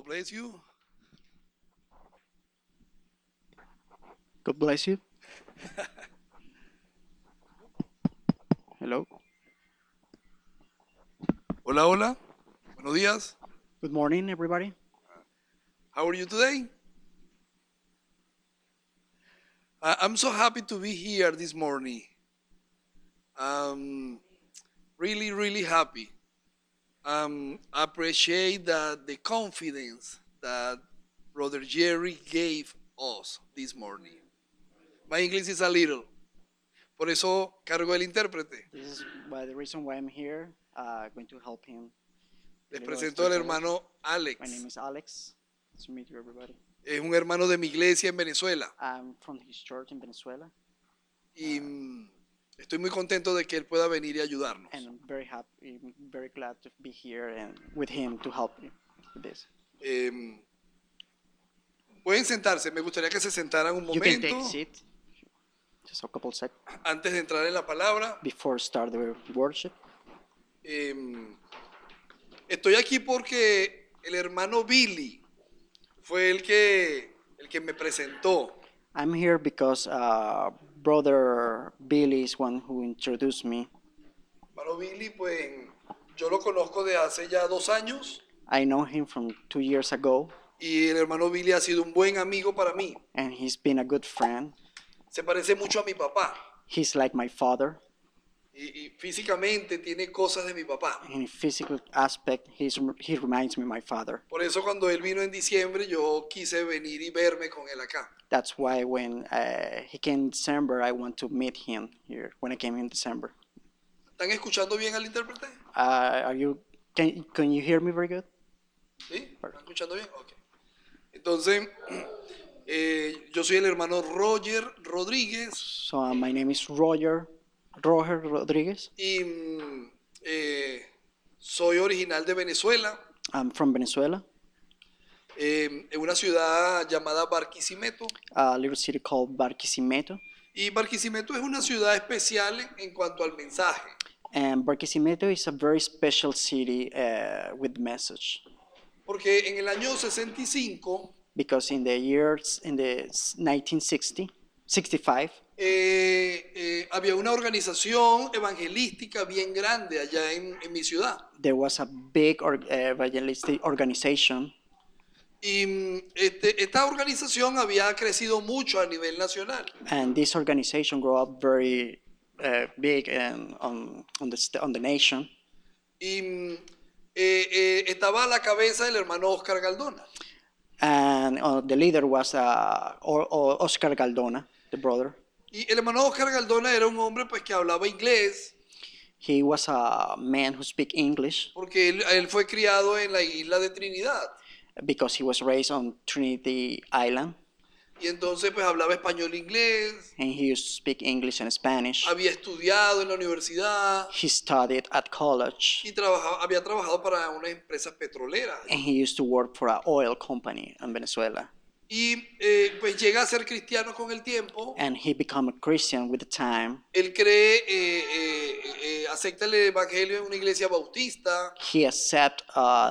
God bless you. God bless you. Hello. Hola, hola. Buenos días. Good morning, everybody. How are you today? I'm so happy to be here this morning. Really, really happy. I appreciate the confidence that Brother Jerry gave us this morning. My English is a little. Por eso cargo el intérprete. This is the reason why I'm here. Going to help him. Les deliver us presento al the hermano My name Alex. is Alex. Nice to meet you, everybody. Es un hermano de mi iglesia en Venezuela. I'm from his church in Venezuela, Y estoy muy contento de que él pueda venir y ayudarnos. and I'm very happy, very glad to be here and with him to help you with this. Pueden sentarse. Me gustaría que se sentaran un You can momento take a seat. Just a couple seconds antes de entrar en la palabra. before start the worship. Estoy aquí porque el hermano Billy fue el que me presentó. I'm here because brother Billy is one who introduced me. Hermano Billy, pues yo lo conozco de hace ya 2 años I know him from 2 years ago, y el hermano Billy ha sido un buen amigo para mí. and he's been a good friend. Se parece mucho a mi papá He's like my father. y físicamente tiene cosas de mi papá. In physical aspect, he reminds me of my father. Por eso cuando él vino en diciembre yo quise venir y verme con él acá. That's why when he came in December, I want to meet him here. When I came in December, ¿Están escuchando bien al intérprete? Can you hear me very good? ¿Sí? ¿Están escuchando bien? Ok. Entonces, yo soy el hermano Roger Rodríguez So my name is Roger Rodriguez. y soy original de Venezuela, I'm from Venezuela, en una ciudad llamada Barquisimeto. a little city called Barquisimeto. Y Barquisimeto es una ciudad especial en cuanto al mensaje, And Barquisimeto is a very special city with message, porque en el año 65 because in the 1965, había una organización evangelística bien grande allá en mi ciudad. there was a big evangelistic organization, Y esta organización había crecido mucho a nivel nacional. and this organization grew up very big and on the nation. Y estaba a la cabeza el hermano Oscar Galdona. And the leader was Oscar Galdona, the brother. Y el hermano Oscar Galdona era un hombre pues que hablaba inglés, He was a man who speak English porque él fue criado en la isla de Trinidad. because he was raised on Trinity Island, Y entonces pues hablaba español e inglés, and he used to speak English and Spanish. había estudiado en la universidad He studied at college, y había trabajado para unas empresas petroleras. and he used to work for an oil company in Venezuela. Y pues llega a ser cristiano con el tiempo. And he became a Christian with the time. Él cree, acepta el evangelio en una iglesia bautista. He accept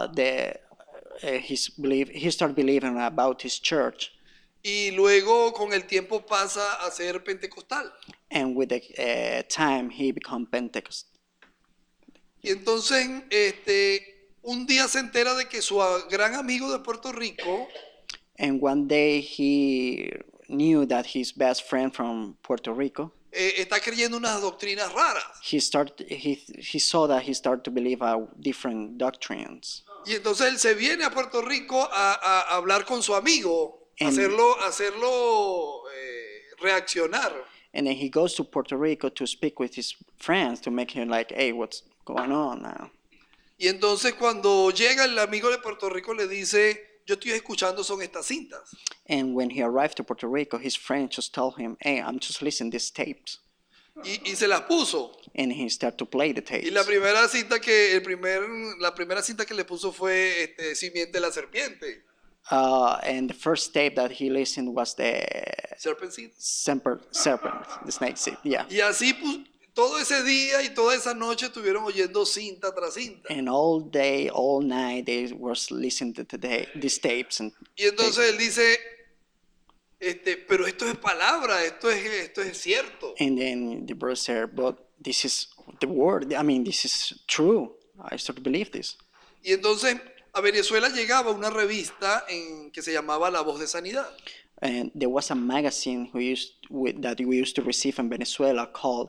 his belief. He started believing about his church, Y luego con el tiempo pasa a ser pentecostal. and with the time he became Pentecost. Y entonces un día se entera de que su gran amigo de Puerto Rico And one day he knew that his best friend from Puerto Rico, está creyendo unas doctrinas raras. he saw that he started to believe different doctrines. Y entonces él se viene a Puerto Rico a hablar con su amigo, a En- hacerlo reaccionar. And then he goes to Puerto Rico to speak with his friends to make him like, hey, what's going on now? Y entonces cuando llega el amigo de Puerto Rico le dice, yo estoy escuchando son estas cintas. And when he arrived to Puerto Rico, his friend just told him, hey, I'm just listening to these tapes. Y se las puso. And he started to play the tapes. Y la primera cinta que le puso fue Simiente de la Serpiente. And the first tape that he listened was the Serpent Seed. serpent, the snake seed. Yeah. Y así todo ese día y toda esa noche estuvieron oyendo cinta tras cinta. And all day, all night, they were listening to these tapes. And Y entonces él dice, pero esto es palabra, esto es cierto. then the brother said, but this is the word. I mean, this is true. I start to believe this. Y entonces a Venezuela llegaba una revista que se llamaba La Voz de Sanidad. And there was a magazine that we used to receive in Venezuela called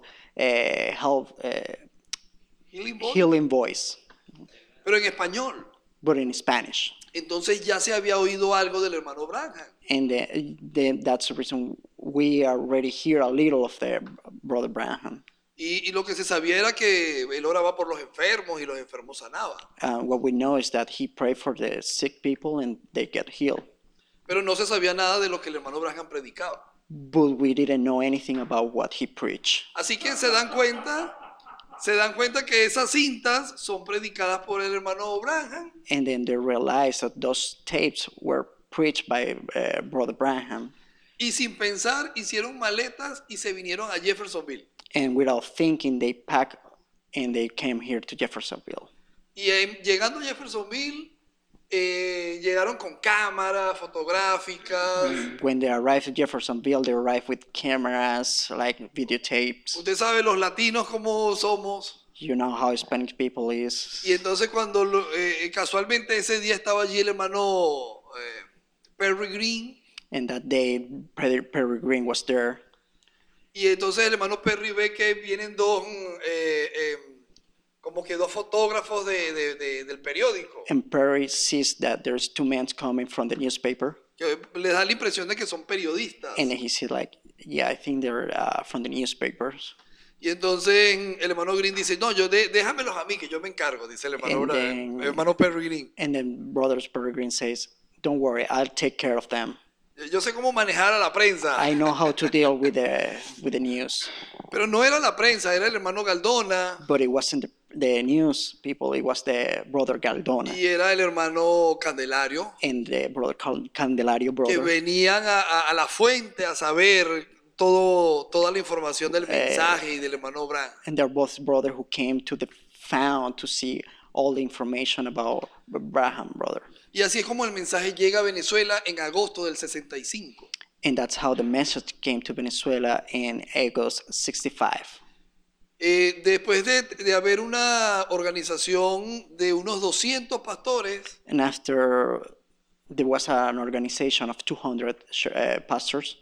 Healing Voice, Healing Voice, pero en español. but in Spanish. Entonces ya se había oído algo del hermano Branham. And that's the reason we already hear a little of the Brother Branham. Y lo que se sabía era que él oraba por los enfermos y los enfermos sanaban. What we know is that he prayed for the sick people and they get healed. Pero no se sabía nada de lo que el hermano Branham predicaba. But we didn't know anything about what he preached. Así que se dan cuenta que esas cintas son predicadas por el hermano Branham. And then they realized that those tapes were preached by Brother Branham. Y sin pensar hicieron maletas y se vinieron a Jeffersonville. And without thinking, they packed and they came here to Jeffersonville. Y llegando a Jeffersonville, llegaron con cámaras fotográficas. When they arrived at Jeffersonville, they arrived with cameras, like videotapes. Usted sabe los latinos cómo somos. You know how Hispanic people is. Y entonces cuando casualmente ese día estaba allí el hermano Perry Green. And that day, Perry Green was there. Y entonces el hermano Perry ve que vienen como que dos fotógrafos del periódico. And Perry sees that there's two men coming from the newspaper. Que le da la impresión de que son periodistas. And he said like, yeah, I think they're from the newspapers. Y entonces el hermano Green dice, no, déjamelos a mí, que yo me encargo, dice el hermano Perry Green. And then Brothers Perry Green says, don't worry, I'll take care of them. Yo sé cómo manejar a la prensa. I know how to deal with the news. Pero no era la prensa, era el hermano Galdona. But it wasn't the news people, it was the Brother Galdona. Y era el hermano Candelario. And the Brother Candelario Que brother. venían a la fuente a saber toda la información del mensaje y del hermano Branham. And they're both brothers who came to the found to see all the information about Branham brother. Y así es como el mensaje llega a Venezuela en agosto del 65. And that's how the message came to Venezuela in August 65. Después de haber una organización de unos 200 pastores, And after there was an organization of 200 pastors,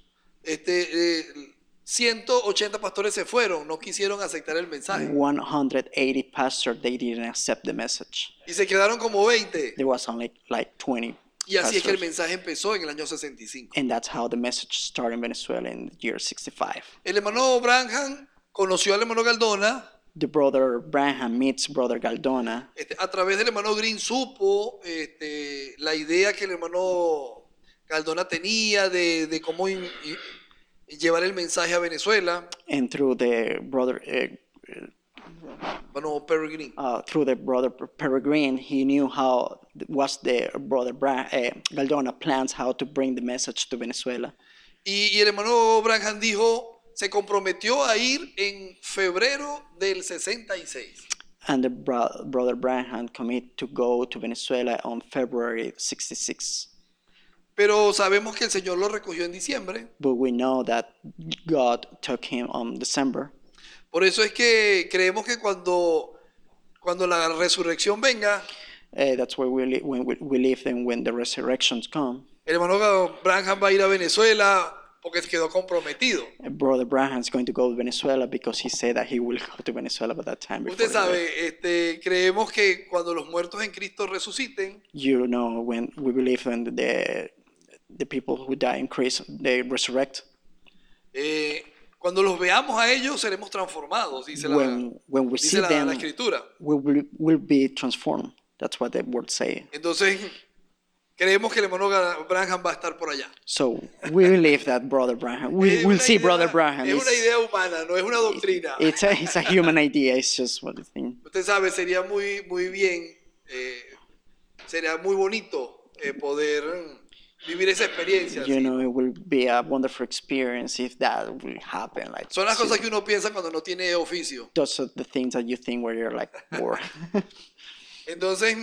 180 pastores se fueron, no quisieron aceptar el mensaje. 180 pastors, they didn't accept the message. Y se quedaron como 20. There was only like 20 Y así es que el pastors. mensaje empezó en el año 65. And that's how the message started in Venezuela in the year 65. El hermano Branham conoció al hermano Galdona. The Brother Branham meets Brother Galdona. A través del hermano Green supo la idea que el hermano Galdona tenía de cómo llevar el mensaje a Venezuela. And through the Brother Bueno, Perry Green. Peregrine, he knew how was the Brother Galdona plans how to bring the message to Venezuela. Y el hermano Branham se comprometió a ir en febrero del 66. And the Brother Branham committed to go to Venezuela on February 66. Pero sabemos que el Señor lo recogió en diciembre. But we know that God took him on December. Por eso es que creemos que cuando la resurrección venga, That's why we live and when the resurrections come. el hermano Branham va a ir a Venezuela porque quedó comprometido. Brother Branham is going to go to Venezuela because he said that he will go to Venezuela by that time. Usted Before he sabe, creemos que cuando los muertos en Cristo resuciten, you know, when we believe in the people who die in Christ, they resurrect. cuando los veamos a ellos seremos transformados, dice When we dice see la them, Escritura. we will be transformed. That's what the word say. Entonces, creemos que el hermano Branham va a estar por allá. So we believe that Brother Branham, Es we'll una see idea- Brother Branham. Es una idea humana, no es una doctrina. It's a human idea. It's just what the thing. Usted sabe, sería muy bien, sería muy bonito poder vivir esa experiencia. You ¿sí? know, it will be a wonderful experience if that will happen. Like, Son las cosas see, que uno piensa cuando no tiene oficio. those are the things that you think where you're like bored. Entonces,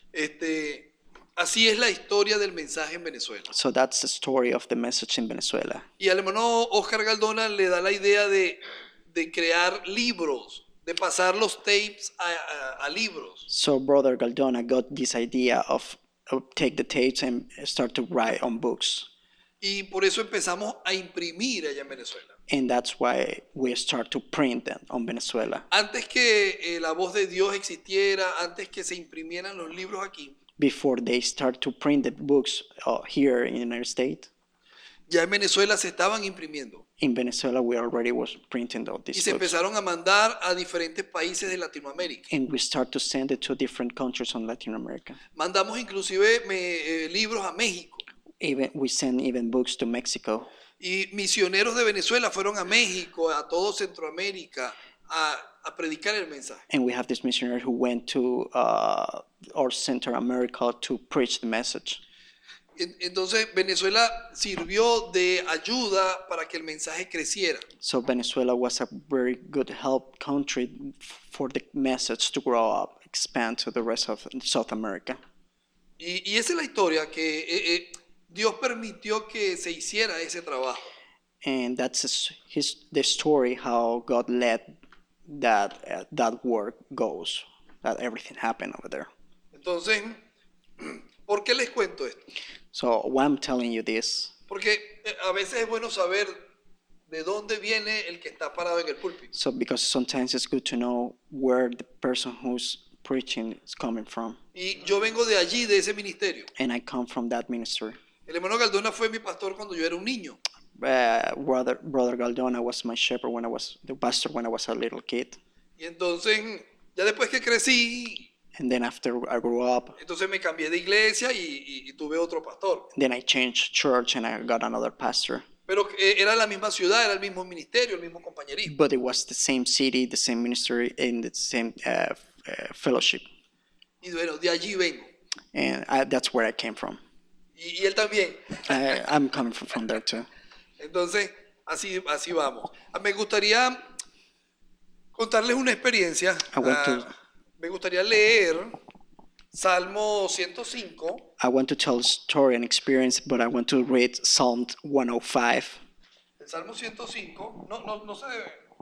así es la historia del mensaje en Venezuela. So that's the story of the message in Venezuela. Y al hermano Oscar Galdona le da la idea de crear libros, de pasar los tapes a libros. So Brother Galdona got this idea of take the tapes and start to write on books. Y por eso empezamos a imprimir allá en Venezuela. And that's why we start to print them on Venezuela. Antes que la voz de Dios existiera, antes que se imprimieran los libros aquí, Before they start to print the books here in the United States, ya en Venezuela se estaban imprimiendo. in Venezuela we already was printing all Y these se books. empezaron a mandar a diferentes países de Latinoamérica. And we start to send it to different countries on Latin America. Mandamos inclusive libros a México. Even we send even books to Mexico. Y misioneros de Venezuela fueron a México, a todo Centroamérica, a predicar el mensaje. And we have this missionary who went to or Central America to preach the message. Entonces Venezuela sirvió de ayuda para que el mensaje creciera. So Venezuela was a very good help country for the message to grow up, expand to the rest of South America. Y esa es la historia que Dios permitió que se hiciera ese trabajo. And that's the story how God let that work goes, that everything happened over there. Entonces, ¿por qué les cuento esto? So why I'm telling you this? Porque a veces es bueno saber de dónde viene el que está parado en el púlpito. So because sometimes it's good to know where the person who's preaching is coming from. Y yo vengo de allí, de ese ministerio. And I come from that ministry. El hermano Galdona fue mi pastor cuando yo era un niño. Brother Galdona was my shepherd when I was the pastor when I was a little kid. Y entonces, ya después que crecí, And then after I grew up, entonces me cambié de iglesia y tuve otro pastor. then I changed church and I got another pastor. Pero era la misma ciudad, era el mismo ministerio, el mismo compañerismo. But it was the same city, the same ministry, and the same fellowship. Y bueno, de allí vengo. And that's where I came from. Y él también. I'm coming from there too. Entonces, así vamos. Me gustaría contarles una experiencia. Me gustaría leer Salmo 105. I want to tell a story and experience, but I want to read Psalm 105. El Salmo 105, no sé,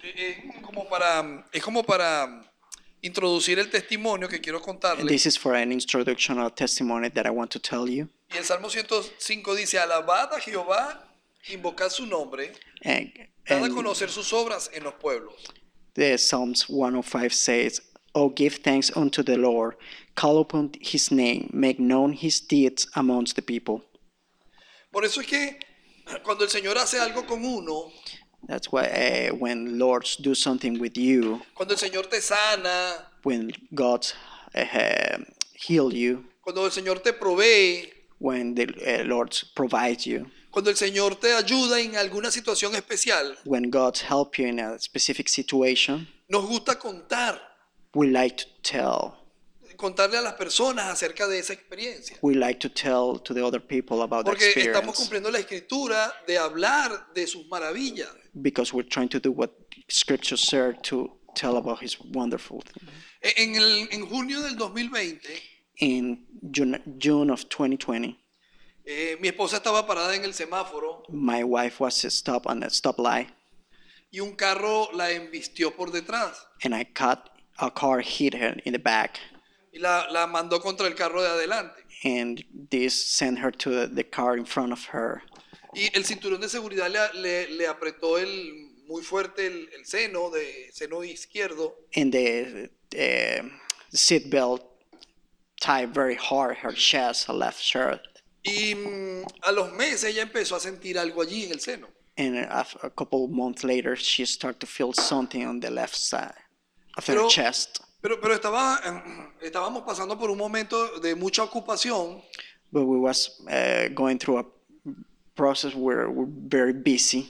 es como para introducir el testimonio que quiero contarles. This is for an introduction or testimony that I want to tell you. Y el Salmo 105 dice, alabad a Jehová, invocad su nombre, dad a conocer sus obras en los pueblos. The Psalms 105 says, "Oh, give thanks unto the Lord, call upon his name, make known his deeds amongst the people." Por eso es que cuando el Señor hace algo con uno, That's why when Lords do something with you, cuando el Señor te sana, when God heal you, cuando el Señor te provee, when the Lord provides you, cuando el Señor te ayuda en alguna situación especial, when God help you in a specific situation, nos gusta we like to contarle a las personas acerca de esa experiencia. tell to the other people about the Porque estamos experience, cumpliendo la escritura de hablar de sus maravillas. because we're trying to do what Scripture said to tell about his wonderful thing. En junio del 2020, In June of 2020, mi esposa estaba parada en el semáforo my wife was stopped on a stoplight, y un carro la embistió por detrás and a car hit her in the back, y la mandó contra el carro de adelante. and this sent her to the car in front of her. Y el cinturón de seguridad le apretó muy fuerte el seno izquierdo. And the seat belt tied very hard her chest, her left shirt. Y a los meses ella empezó a sentir algo allí en el seno. And a couple of months later, she started to feel something on the left side of her chest. Pero estábamos pasando por un momento de mucha ocupación. But we was going through a process where we're very busy.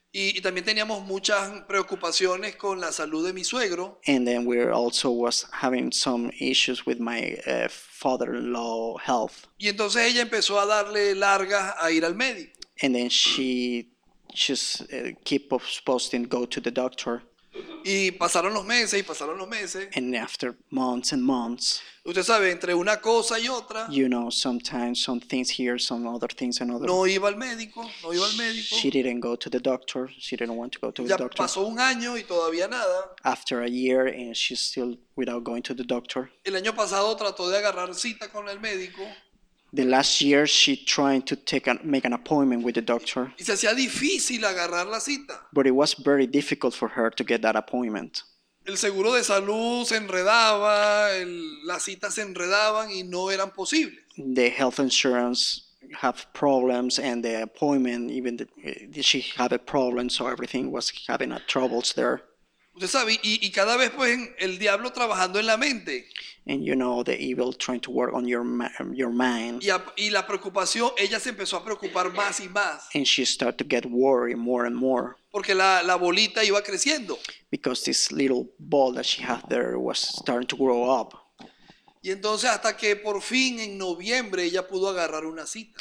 Y también teníamos muchas preocupaciones con la salud de mi suegro. And then we also was having some issues with my father-in-law health. Y entonces ella empezó a darle largas a ir al médico. And then she just keep posting go to the doctor. Y pasaron los meses y pasaron los meses. And after months and months, Usted sabe, entre una cosa y otra, you know, sometimes some things here, some other things another. no iba al médico, no iba al médico. She didn't go to the doctor. She didn't want to go to the Ya doctor. pasó un año y todavía nada. After a year, and she's still without going to the doctor. El año pasado trató de agarrar cita con el médico The last year, she tried to make an appointment with the doctor, y se hacía difícil agarrar la cita. but it was very difficult for her to get that appointment. El seguro de salud se enredaba, las citas se enredaban y no eran posibles. The health insurance have problems, and the appointment, even she had a problem, so everything was having troubles there. Usted sabe, y cada vez pues el diablo trabajando en la mente And you know, the evil trying to work on your mind. y la preocupación, ella se empezó a preocupar más y más And she started to get worried more and more porque la bolita iba creciendo. because this little ball that she had there was starting to grow up. Y entonces hasta que por fin en noviembre ella pudo agarrar una cita.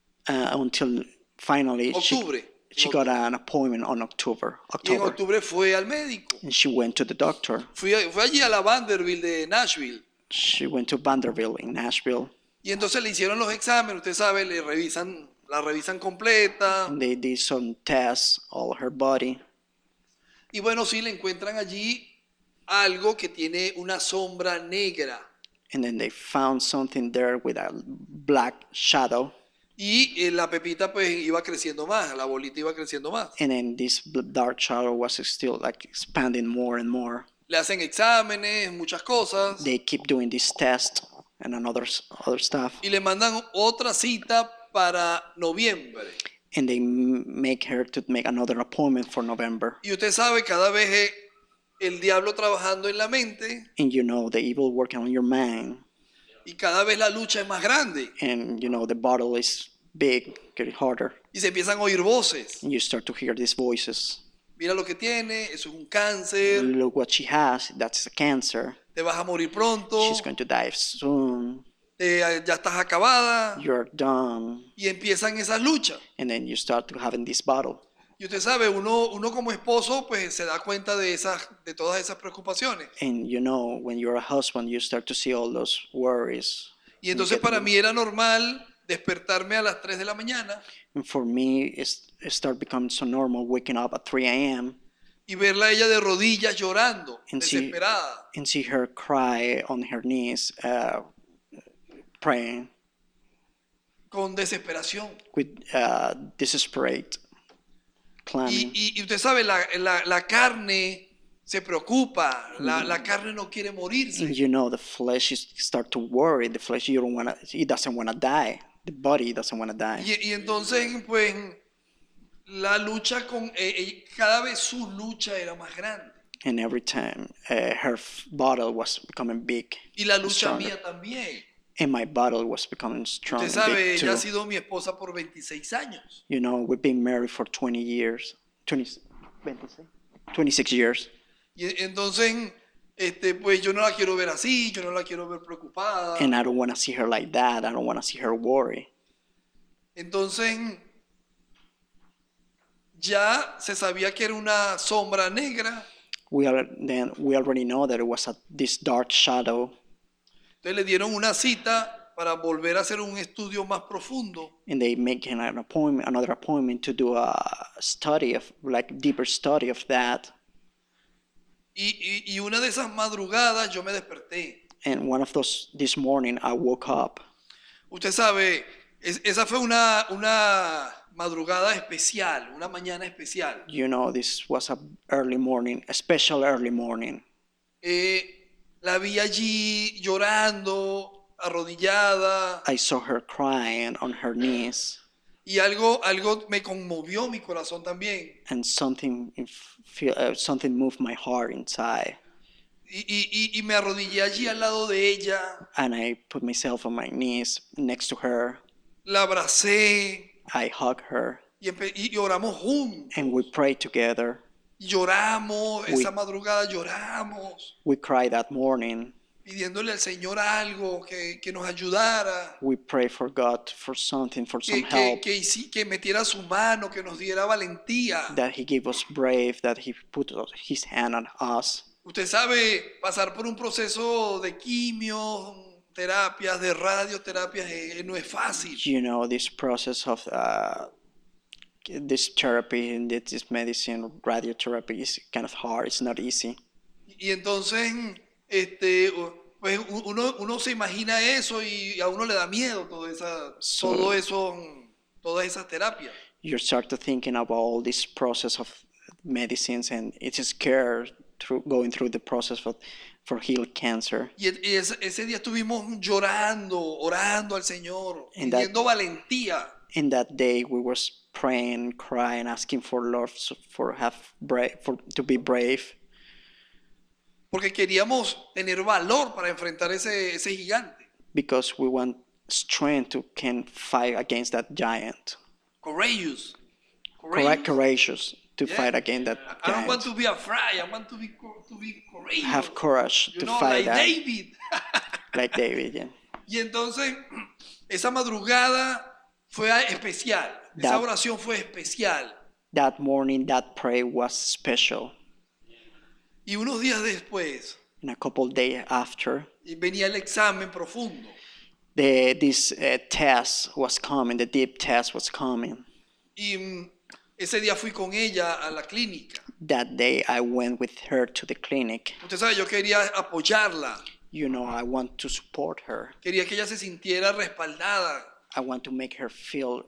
Until finally Octubre. she got an appointment on Y en October. octubre fue al médico. And she went to the doctor. Fue allí a la Vanderbilt de Nashville. She went to Vanderbilt in Nashville. Y entonces le hicieron los exámenes, usted sabe, la revisan completa. And they did some tests, all her body. Y bueno, sí, le encuentran allí algo que tiene una sombra negra. And then they found something there with a black shadow. Y la pepita pues iba creciendo más, la bolita iba creciendo más. And then this dark shadow was still like expanding more and more. Le hacen exámenes, muchas cosas. They keep doing this test and other stuff. Y le mandan otra cita para noviembre. And they make her to make another appointment for November. Y usted sabe, cada vez el diablo trabajando en la mente And you know, the evil working on your mind. y cada vez la lucha es más grande. And you know, the battle is big, getting harder. Y se empiezan a oír voces. And you start to hear these voices. Mira lo que tiene, eso es un cáncer, Look what she has, that's a cancer. te vas a morir pronto, She's going to die soon. ya estás acabada. You're done. Y empiezan esas luchas. And then you start to having this battle. Y usted sabe, uno como esposo pues se da cuenta de todas esas preocupaciones. And you know, when you're a husband, you start to see all those worries. Y entonces para mí era normal despertarme a las 3 de la mañana And for me, it started becoming so normal waking up at 3 a.m. y verla a ella de rodillas llorando, And desesperada. see her cry on her knees, praying Con desesperación. with desperate clamming. Y usted sabe, la carne se preocupa, la carne no quiere morirse. And you know, the flesh start to worry. The flesh, it doesn't want to die. The body doesn't want to die. Y entonces, pues, la lucha cada vez su lucha era más grande. And every time her battle was becoming big. Y la and lucha stronger. mía también. And my battle was becoming strong Usted and sabe, big too. ella ha sido mi esposa por 26 años. You know, we've been married for 20 years. 26 years. Y entonces, pues yo no la quiero ver así, yo no la quiero ver preocupada. And I don't want to see her like that. I don't want to see her worry. Entonces, ya se sabía que era una sombra negra. We already know that it was this dark shadow. Entonces le dieron una cita para volver a hacer un estudio más profundo. And they make another appointment to do a study of, like, deeper study of that. Y una de esas madrugadas yo me desperté. And one of those, this morning, I woke up. Usted sabe, esa fue una madrugada especial, una mañana especial. You know, this was a special early morning. La vi allí llorando, arrodillada, I saw her crying on her knees. y algo me conmovió mi corazón también. And something moved my heart inside. Y me arrodillé allí al lado de ella, And I put myself on my knees next to her. la abracé I hugged her. y oramos juntos. and we prayed together. Lloramos, We- esa madrugada lloramos, We cried that morning. pidiéndole al Señor algo que nos ayudara, We prayed for God for something, for some help, que metiera su mano, que nos diera valentía. that He gave us brave, that He put His hand on us. Usted sabe, pasar por un proceso de quimios, terapias, de radioterapias, no es fácil. You know, this process of this therapy and this medicine, radiotherapy, is kind of hard. It's not easy. Y entonces, pues uno se imagina eso y a uno le da miedo todas esas terapias. You start to thinking about all this process of medicines, and it's scared going through the process for heal cancer. Y ese día estuvimos llorando, orando al Señor, And that- pidiendo valentía. In that day, we were praying, crying, asking for Lord to be brave, Porque queríamos tener valor para enfrentar ese gigante. because we want strength to can fight against that giant. Courageous. Courageous to Yeah. fight against that I don't want giant. to be afraid. I want to be courageous. Have courage You to know, fight like that, David. like David. Yeah. Y entonces, esa madrugada fue especial. Esa That- oración fue especial. That morning, that prayer was special. Y unos días después, And a couple days after, venía el examen profundo. this test was coming. The deep test was coming. Y ese día fui con ella a la clínica. That day, I went with her to the clinic. Usted sabe, yo quería apoyarla. You know, I want to support her. Quería que ella se sintiera respaldada. I want to make her feel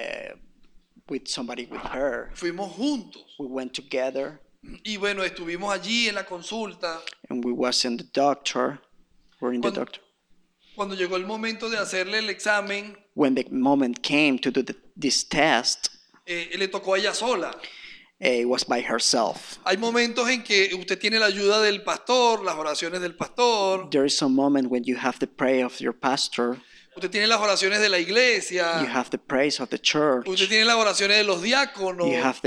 with somebody with her. Fuimos juntos. We went together, Y bueno, estuvimos allí en la consulta. and we was in the doctor. We're in the Cuando- doctor. Cuando llegó el momento de hacerle el examen, When the moment came to do this test, le tocó a ella sola. it was by herself. Hay momentos en que usted tiene la ayuda del pastor, las oraciones del pastor, There is a moment when you have the prayer of your pastor, usted tiene las oraciones de la you iglesia, have the praise of the church, usted tiene las oraciones de los diáconos, you have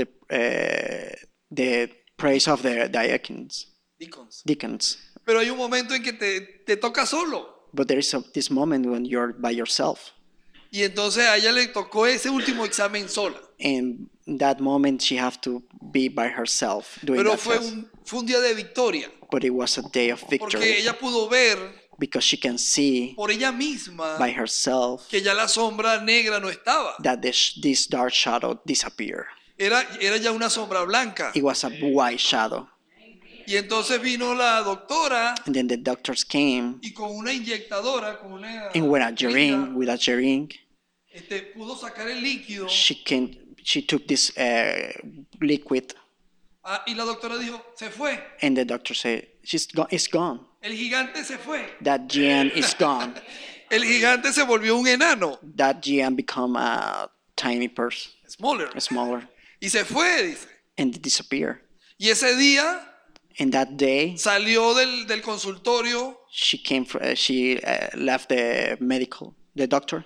the praise of the deacons. deacons. Pero hay un momento en que te toca solo. But there is this moment when you're by yourself. Y entonces a ella le tocó ese último examen sola. And in that moment, she have to be by herself doing Pero that fue test. un día de victoria. But it was a day of Porque victory ella pudo ver because she can see por ella misma by herself que ya la sombra negra no estaba. that this dark shadow disappeared. Era ya una sombra blanca. It was a white shadow. Y entonces vino la doctora And then the doctors came y con una inyectadora, con una and with a jeringa, syringe, pudo sacar el líquido. she took this liquid, Y la doctora dijo, se fue. and the doctor said, it's gone. El gigante se fue. That giant is gone. El gigante se volvió un enano. That giant become a tiny person, Smaller. smaller, Y se fue, dice. and it disappeared. Y ese día And that day, salió del consultorio she left the doctor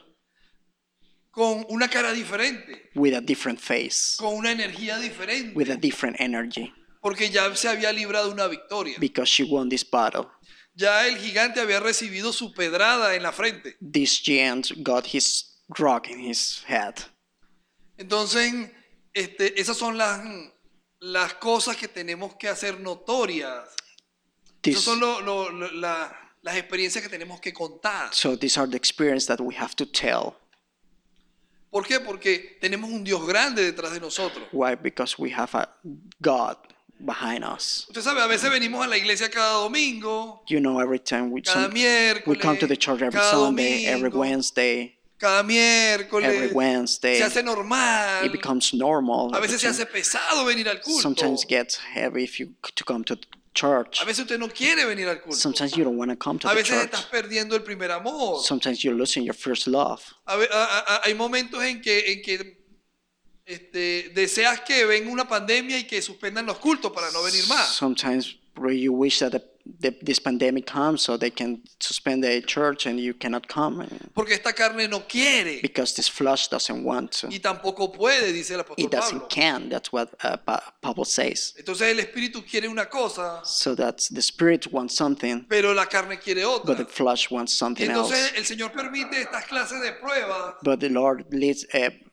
con una cara diferente, with a different face, con una energía diferente, with a different energy, porque ya se había librado una victoria. because she won this battle. Ya el gigante había recibido su pedrada en la frente. This giant got his rock in his head. Entonces, esas son las cosas que tenemos que hacer notorias. Esas This, son las experiencias que tenemos que contar. so these are the experience that we have to tell. ¿Por qué? Porque tenemos un Dios grande detrás de nosotros. Why? Because we have a God behind us. Usted sabe, a veces venimos a la iglesia cada domingo, You know, every time we cada miércoles, come to the church every cada Sunday, every domingo, Wednesday, cada miércoles. every Wednesday. Se hace normal. It becomes normal. A veces se every hace pesado venir al time. culto. Sometimes it gets heavy if you to come to church. A veces usted no quiere venir al culto. Sometimes you don't want to come to A the veces church. estás perdiendo el primer amor. Sometimes you're losing your first love. Hay momentos en que deseas que venga una pandemia y que suspendan los cultos para no venir más. Sometimes where you wish that this pandemic comes, so they can suspend the church and you cannot come, Porque esta carne no quiere because this flesh doesn't want to. y tampoco puede, dice el apóstol It doesn't Pablo. can. That's what Pablo says. Entonces el espíritu quiere una cosa, So that's the spirit wants something, pero la carne quiere but the otra. flesh wants Y something entonces else. el Señor permite estas clases de pruebas But the Lord leads,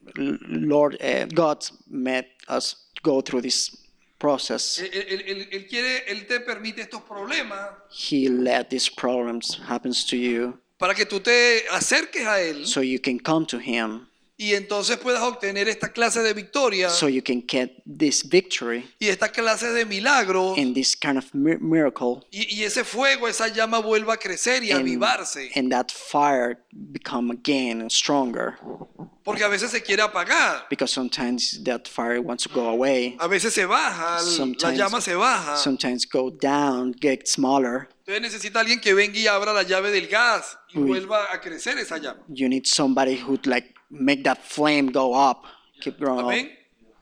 God made us go through this process. Él te permite estos problemas He let these problems happens to you, para que tú te acerques a Él so you can come to Him, y entonces puedas obtener esta clase de victoria so you can get this victory y esta clase de milagros in this kind of miracle, y ese fuego, esa llama vuelva a crecer y a avivarse. and that fire become again stronger. Porque a veces se quiere apagar, Because sometimes that fire wants to go away, a veces se baja, la llama se baja. sometimes go down, get smaller. Entonces necesita alguien que venga y abra la llave del gas y vuelva a crecer esa llama. You need somebody who like make that flame go up, keep growing up. Amén.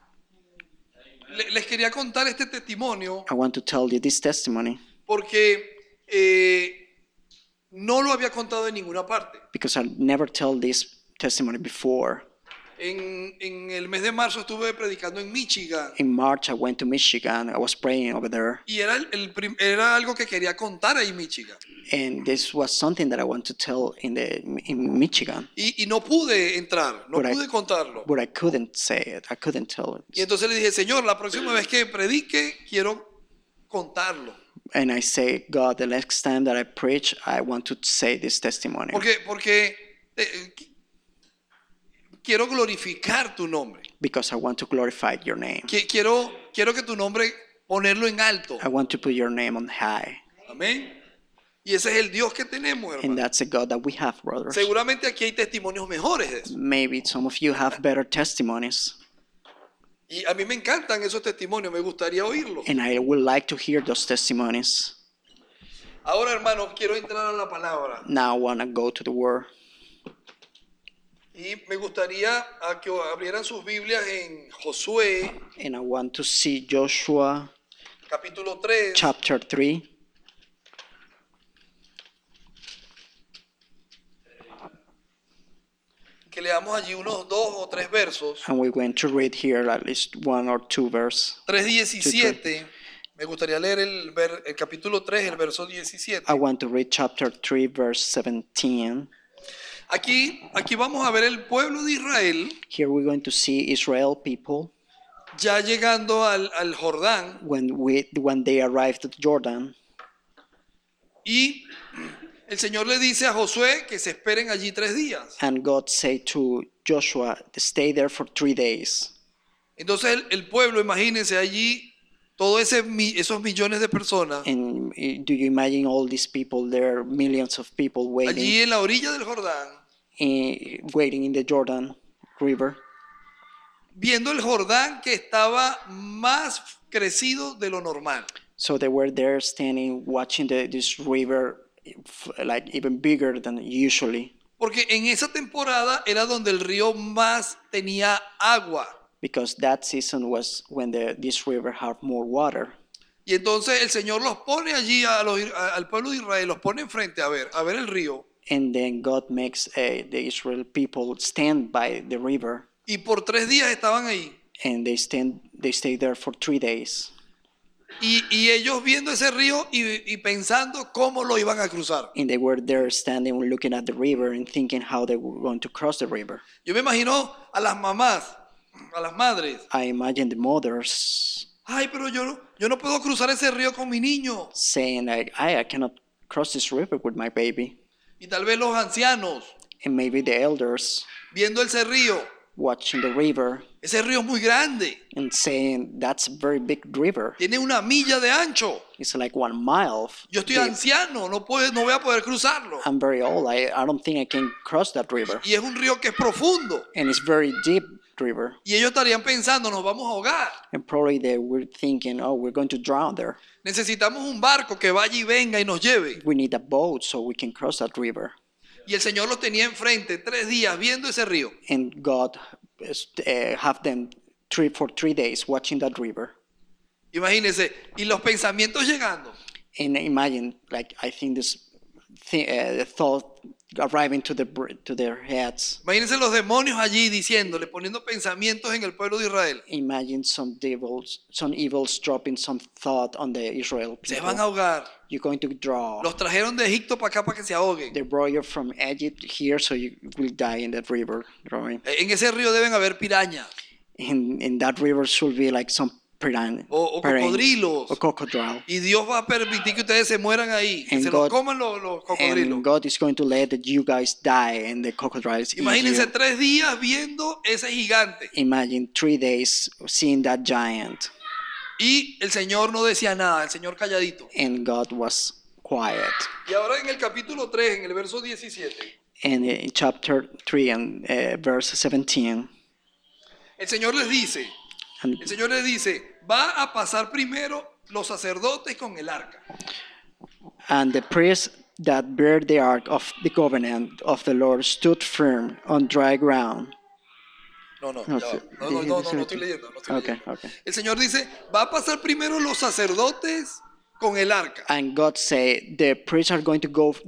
Les quería contar este testimonio I want to tell you this testimony porque no lo había contado en ninguna parte. because I never tell this testimony before. En el mes de marzo estuve predicando en Michigan In March, I went to Michigan. I was praying over there, y era algo que quería contar ahí en Michigan. and this was something that I want to tell in Michigan, Y no pude entrar, no But I- pude contarlo. but I couldn't say it. I couldn't tell Y it. entonces le dije, Señor, la próxima vez que predique, quiero contarlo. And I say, God, the next time that I preach, I want to say this testimony Porque quiero glorificar tu nombre. because I want to glorify your name. Quiero que tu nombre ponerlo en alto. I want to put your name on high, Amén. Y ese es el Dios que tenemos, and hermano. that's a God that we have, brothers. Seguramente aquí hay testimonios mejores de eso. Maybe some of you have better testimonies, Y a mí me encantan esos testimonios, me gustaría oírlos. and I would like to hear those testimonies. Ahora, hermano, quiero entrar a la palabra. Now I want to go to the Word. Y me gustaría a que abrieran sus Biblias en Josué, And I want to see Joshua capítulo 3. chapter 3. Que leamos allí unos 2 o 3 versos. And we're going to read here at least one or two verses. 3:17. Me gustaría leer el capítulo 3, el verso 17. I want to read chapter 3, verse 17. Aquí vamos a ver el pueblo de Israel Here we're going to see Israel people ya llegando al Jordán. when they arrived at Jordan. Y el Señor le dice a Josué que se esperen allí 3 días. And God said to Joshua, stay there for 3 days. Entonces el pueblo, imagínense allí, todos esos millones de personas, And do you imagine all these people there, millions of people allí en la orilla del Jordán, waiting in the Jordan River, viendo el Jordán que estaba más crecido de lo normal. so they were there standing watching this river like even bigger than usually, Porque en esa temporada era donde el río más tenía agua. because that season was when this river had more water. Y entonces el Señor los pone allí al pueblo de Israel, los pone enfrente a ver el río. And then God makes the Israel people stand by the river, Y por 3 días estaban ahí. and they stay there for 3 days. Y ellos viendo ese río y pensando cómo lo iban a cruzar. And they were there standing looking at the river and thinking how they were going to cross the river. Yo me imagino a las mamás, a las madres. I imagine the mothers Ay, pero yo no puedo cruzar ese río con mi niño. saying like, I cannot cross this river with my baby. Y tal vez los ancianos And maybe the elders viendo ese río. watching the river Ese río es muy grande. and saying, that's a very big river. Tiene 1 milla de ancho. It's like 1 mile. Yo estoy deep. anciano, no voy a poder cruzarlo. I'm very old. I don't think I can cross that river. Y es un río que es profundo. And it's very deep river. Y ellos estarían pensando, nos vamos a ahogar. And probably they were thinking, oh, we're going to drown there. Necesitamos un barco que vaya y venga y nos lleve. We need a boat so we can cross that river. Y el Señor los tenía enfrente 3 días viendo ese río. And God have them for 3 days watching that river. Imagínense, y los pensamientos llegando. And imagine, like, I think the thought arriving to their heads. Imagínense los demonios allí diciéndole, poniendo pensamientos en el pueblo de Israel. Imagine some evils dropping some thought on the Israel Se people. van a ahogar. You're going to draw. Los trajeron de Egipto para acá para que se ahoguen. They brought you from Egypt here, so you will die in that river. Drawing. En ese río deben haber pirañas In that river should be like some piranha, o cocodrilos. or crocodile. Y Dios va a permitir que ustedes se mueran ahí, que And se los God- coman los cocodrilos. And God is going to let that you guys die and the crocodiles eat Imagínense you. 3 días viendo ese gigante. Imagine 3 days seeing that giant, Y el Señor no decía nada, el Señor calladito. and God was quiet. Y ahora en el capítulo 3, en el verso 17, And in chapter 3 and verse 17, el Señor les dice, and, va a pasar primero los sacerdotes con el arca. and the priests that bear the ark of the covenant of the Lord stood firm on dry ground. No, No, ya va. No estoy leyendo. Okay. El Señor dice, va a pasar primero los sacerdotes con el arca. And God said the priests are going to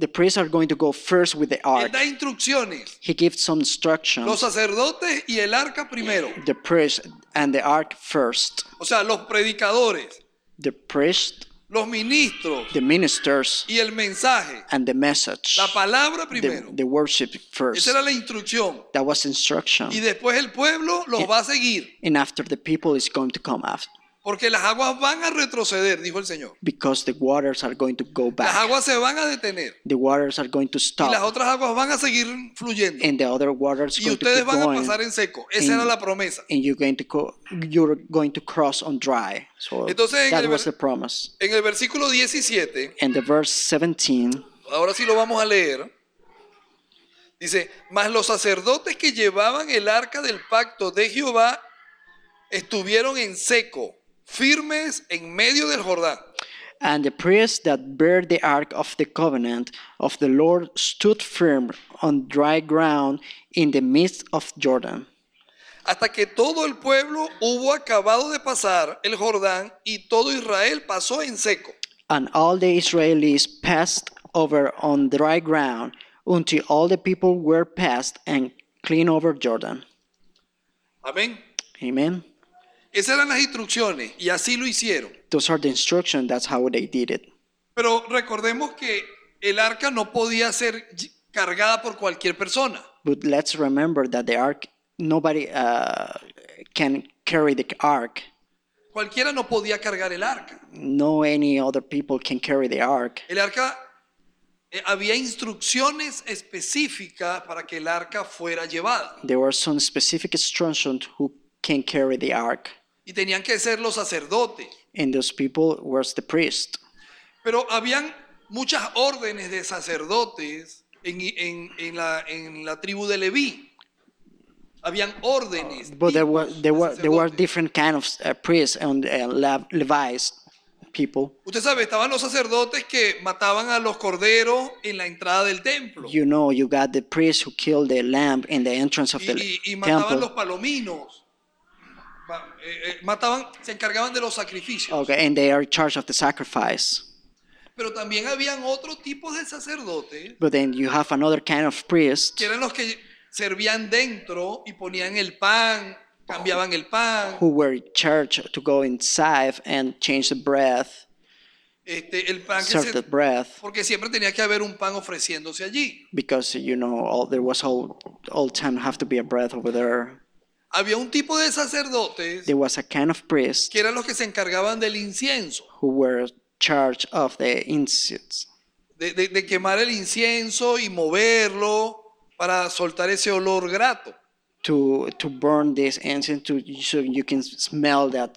go first with the Él ark. da instrucciones. He gives some Los instructions. sacerdotes y el arca primero. The priest and the ark first. O sea, los predicadores, The priest, los ministros the ministers, y el mensaje. and the message. La palabra primero. The worship first. Esa era la instrucción. That was instruction. Y después el pueblo los va a seguir. And after the people is going to come after. Porque las aguas van a retroceder, dijo el Señor. Because the waters are going to go Las back. aguas se van a detener. The waters are going to Y las stop. otras aguas van a seguir fluyendo. And the other waters Y going to ustedes keep van a going. pasar en seco. Esa era la promesa. And you're going to cross on dry. So Entonces, that was the promise. En el versículo 17, And the verse 17, ahora sí lo vamos a leer. Dice, mas los sacerdotes que llevaban el arca del pacto de Jehová estuvieron en seco, firmes en medio del Jordán. and the priests that bear the ark of the covenant of the Lord stood firm on dry ground in the midst of Jordan. Hasta que todo el pueblo hubo acabado de pasar el Jordán y todo Israel pasó en seco. And all the Israelis passed over on dry ground until all the people were passed and clean over Jordan. Amén. Amen. Esas eran las instrucciones y así lo hicieron. Those are the instructions. That's how they did it. Pero recordemos que el arca no podía ser cargada por cualquier persona. But let's remember that the ark, nobody can carry the ark. Cualquiera no podía cargar el arca. No any other people can carry the ark. El arca, había instrucciones específicas para que el arca fuera llevada. There were some specific instructions who can carry the ark. Y tenían que ser los sacerdotes. And those people was the priest. Pero habían muchas órdenes de sacerdotes en la tribu de Leví. Habían órdenes. But there were sacerdotes. different kind of priests and Levites people. Usted sabe, estaban los sacerdotes que mataban a los corderos en la entrada del templo. You know, you got the priests who killed the lamb in the entrance of the Y mataban los temple. palominos. Se encargaban de los sacrificios. Okay, and they are in charge of the sacrifice. Pero también habían otros tipos de sacerdotes But then you have another kind of priest que eran los que servían dentro y ponían el pan, cambiaban el pan. who were in charge to go inside and change the bread, El pan que serve the bread, porque siempre tenía que haber un pan ofreciéndose allí. because you know there was all time have to be a bread over there. Había un tipo de sacerdotes There was a kind of priest que eran los que se encargaban del incienso, who were in charge of the incense, de quemar el incienso y moverlo para soltar ese olor grato. to burn this incense so you can smell that.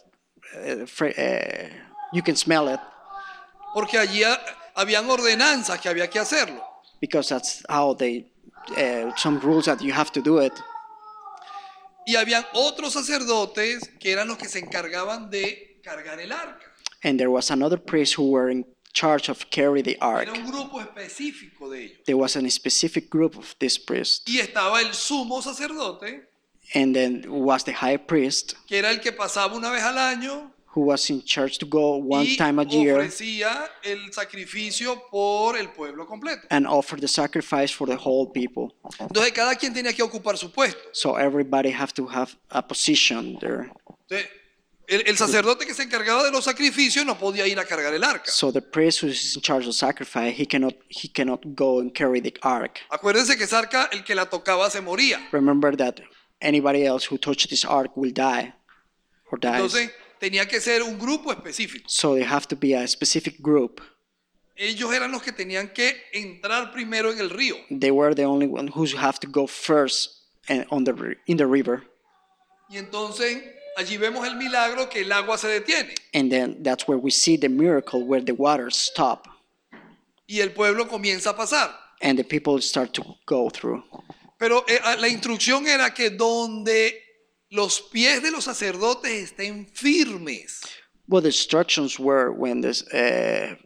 You can smell it Porque allí habían ordenanzas que había que hacerlo. because that's how they. Some rules that you have to do it. Y habían otros sacerdotes que eran los que se encargaban de cargar el arca. And there was another priest who were in charge of carry the ark. Era un grupo específico de ellos. There was a specific group of this priest, Y estaba el sumo sacerdote, and then was the high priest que era el que pasaba una vez al año who was in church to go one y time a year ofrecía el sacrificio por el pueblo completo. and offer the sacrifice for the whole people. Entonces cada quien tenía que ocupar su puesto. So everybody have to have a position there. Entonces, el sacerdote que se encargaba de los sacrificios no podía ir a cargar el arca. So the priest who is in charge of sacrifice, he cannot go and carry the ark. Acuérdense que esa arca, el que la tocaba se moría. Remember that anybody else who touched this ark will die or dies. Entonces tenía que ser un grupo específico. So they have to be a specific group. Ellos eran los que tenían que entrar primero en el río. They were the only one who have to go first in the river. Y entonces allí vemos el milagro que el agua se detiene. And then that's where we see the miracle where the waters stop Y el pueblo comienza a pasar. and the people start to go through. Pero la instrucción era que donde los pies de los sacerdotes estén firmes, Well, the instructions were when the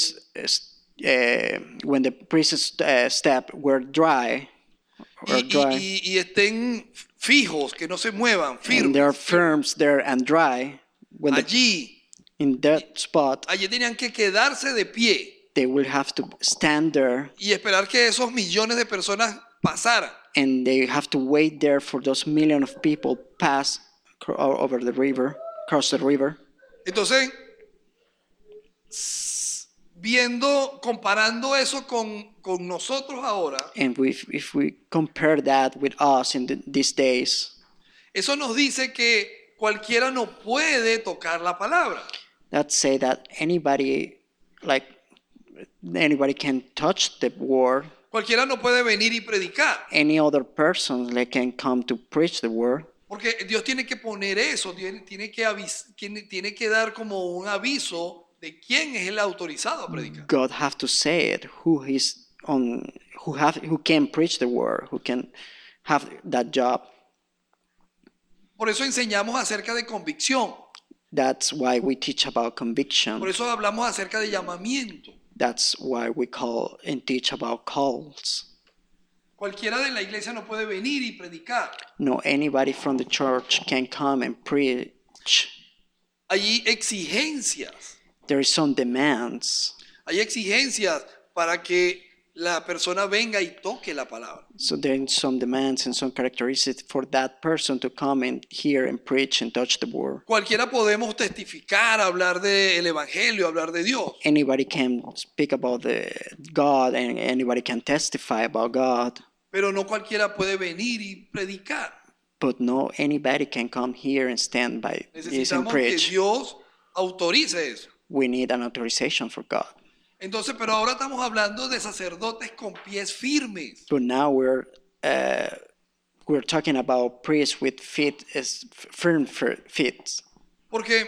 priest's step were dry y estén fijos, que no se muevan, and there are firmes. firms there and dry. When Allí in that spot, allí tenían que quedarse de pie they will have to stand there y esperar que esos millones de personas pasaran. and they have to wait there for those million of people pass over the river, cross the river. Entonces, comparando eso con nosotros ahora, And if we compare that with us in these days, eso nos dice que cualquiera no puede tocar la palabra. let's say that anybody can touch the word. Cualquiera no puede venir y predicar. Any other person can come to preach the word. Porque Dios tiene que poner eso, tiene que dar como un aviso de quién es el autorizado a predicar. God have to say it. Who can preach the word? Who can have that job? Por eso enseñamos acerca de convicción. That's why we teach about conviction. Por eso hablamos acerca de llamamiento. That's why we call and teach about calls. Cualquiera de la iglesia no puede venir y predicar. No, anybody from the church can come and preach. Hay exigencias. There is some demands. Hay exigencias para que la persona venga y toque la palabra. So there are some demands and some characteristics for that person to come and hear and preach and touch the word. Cualquiera podemos testificar, hablar del evangelio, hablar de Dios. Anybody can speak about God and anybody can testify about God. Pero no cualquiera puede venir y predicar. But no, anybody can come here and stand by this and Necesitamos que preach. Dios autorice eso. We need an authorization for God. Entonces, pero ahora estamos hablando de sacerdotes con pies firmes. But now we're talking about priests with firm feet. Porque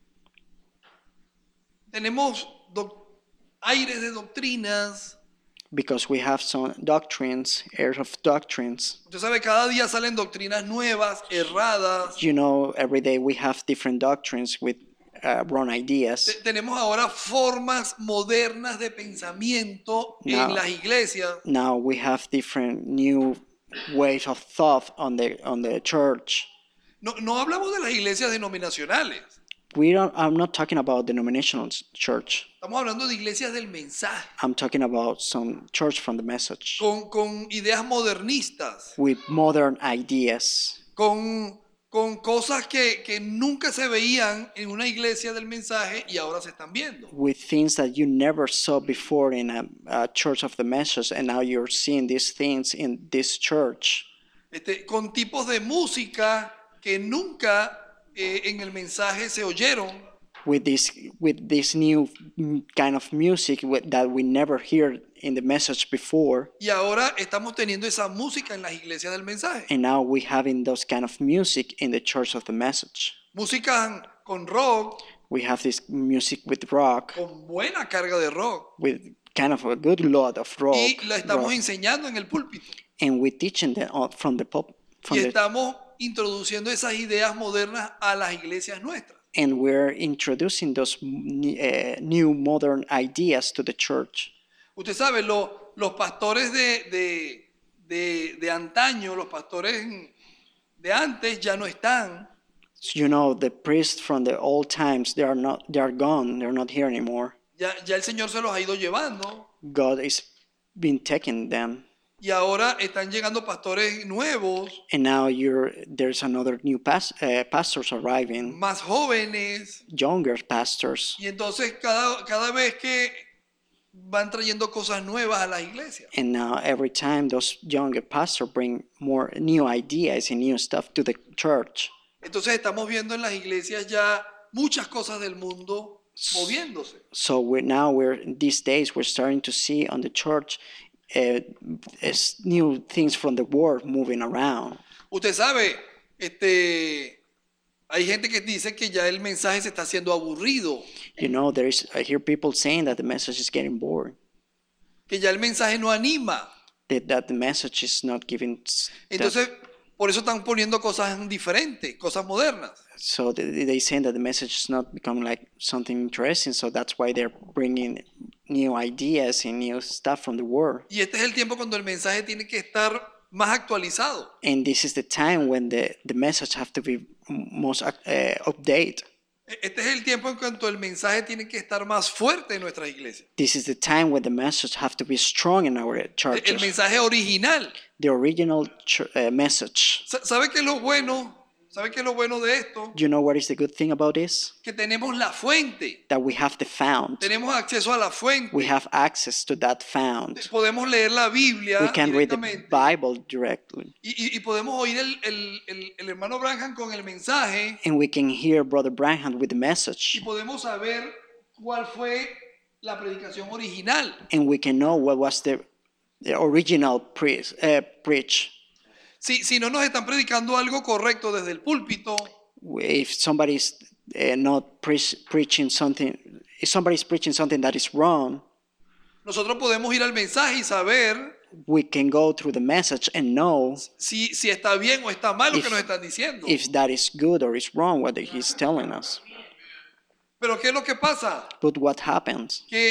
tenemos aires de doctrinas. Because we have some doctrines, airs of doctrines. Usted sabe, cada día salen doctrinas nuevas, erradas. You know, every day we have different doctrines with wrong ideas. Tenemos ahora formas modernas de pensamiento en las iglesias. Now we have different new ways of thought on the church. No hablamos de las iglesias denominacionales. I'm not talking about denominational church. Estamos hablando de iglesias del mensaje. I'm talking about some church from the message. Con ideas modernistas. With modern ideas. Con cosas que nunca se veían en una iglesia del mensaje y ahora se están viendo. With things that you never saw before in a church of the message, and now you're seeing these things in this church. Con tipos de música que nunca en el mensaje se oyeron. With this new kind of music that we never heard in the message before. Y ahora estamos teniendo esa música en las iglesias del mensaje. And now we having those kind of music in the church of the message. Música con rock. We have this music with rock. Con buena carga de rock. With kind of a good lot of rock. Y la estamos enseñando en el púlpito. And we're teaching them from the pop. Y estamos introduciendo esas ideas modernas a las iglesias nuestras. And we're introducing those new modern ideas to the church. Usted sabe, los pastores de antaño, los pastores de antes ya no están. You know, the priests from the old times, they are gone. They're not here anymore. Ya el Señor se los ha ido llevando God is been taking them. y ahora están llegando pastores nuevos, And now there's another new pastors arriving, más jóvenes, younger pastors. y entonces cada vez que van trayendo cosas nuevas a las iglesias. And now every time those younger pastors bring more new ideas and new stuff to the church. Entonces estamos viendo en las iglesias ya muchas cosas del mundo moviéndose. So these days we're starting to see on the church new things from the world moving around. Usted sabe, hay gente que dice que ya el mensaje se está haciendo aburrido, You know, I hear people saying that the message is getting boring, que ya el mensaje no anima. that the message is not giving. Entonces, por eso están poniendo cosas diferentes, cosas modernas. So they saying that the message is not becoming like something interesting. So that's why they're bringing new ideas and new stuff from the world. Y este es el tiempo cuando el mensaje tiene que estar más actualizado. And this is the time when the message have to be most updated. Este es el tiempo en cuanto el mensaje tiene que estar más fuerte en nuestras iglesias. This is the time when the message have to be strong in our El churches. mensaje original. The original message. ¿Sabe qué es lo bueno? ¿Sabe qué es lo bueno de esto? You know what is the good thing about this? Que tenemos la fuente. That we have the fount. Tenemos acceso a la fuente. We have access to that fount. Podemos leer la Biblia We can read the directamente. Bible directly. Y podemos oír el hermano Branham con el mensaje And we can hear Brother Branham with the y message. podemos saber cuál fue la predicación original. And we can know what was the original preach. Si no nos están predicando algo correcto desde el púlpito, If somebody's not preaching something, if somebody's preaching something that is wrong, nosotros podemos ir al mensaje y saber we can go through the message and know si está bien o está mal lo que nos están diciendo. if that is good or is wrong what he's telling us. Pero ¿qué es lo que pasa? But what happens? Que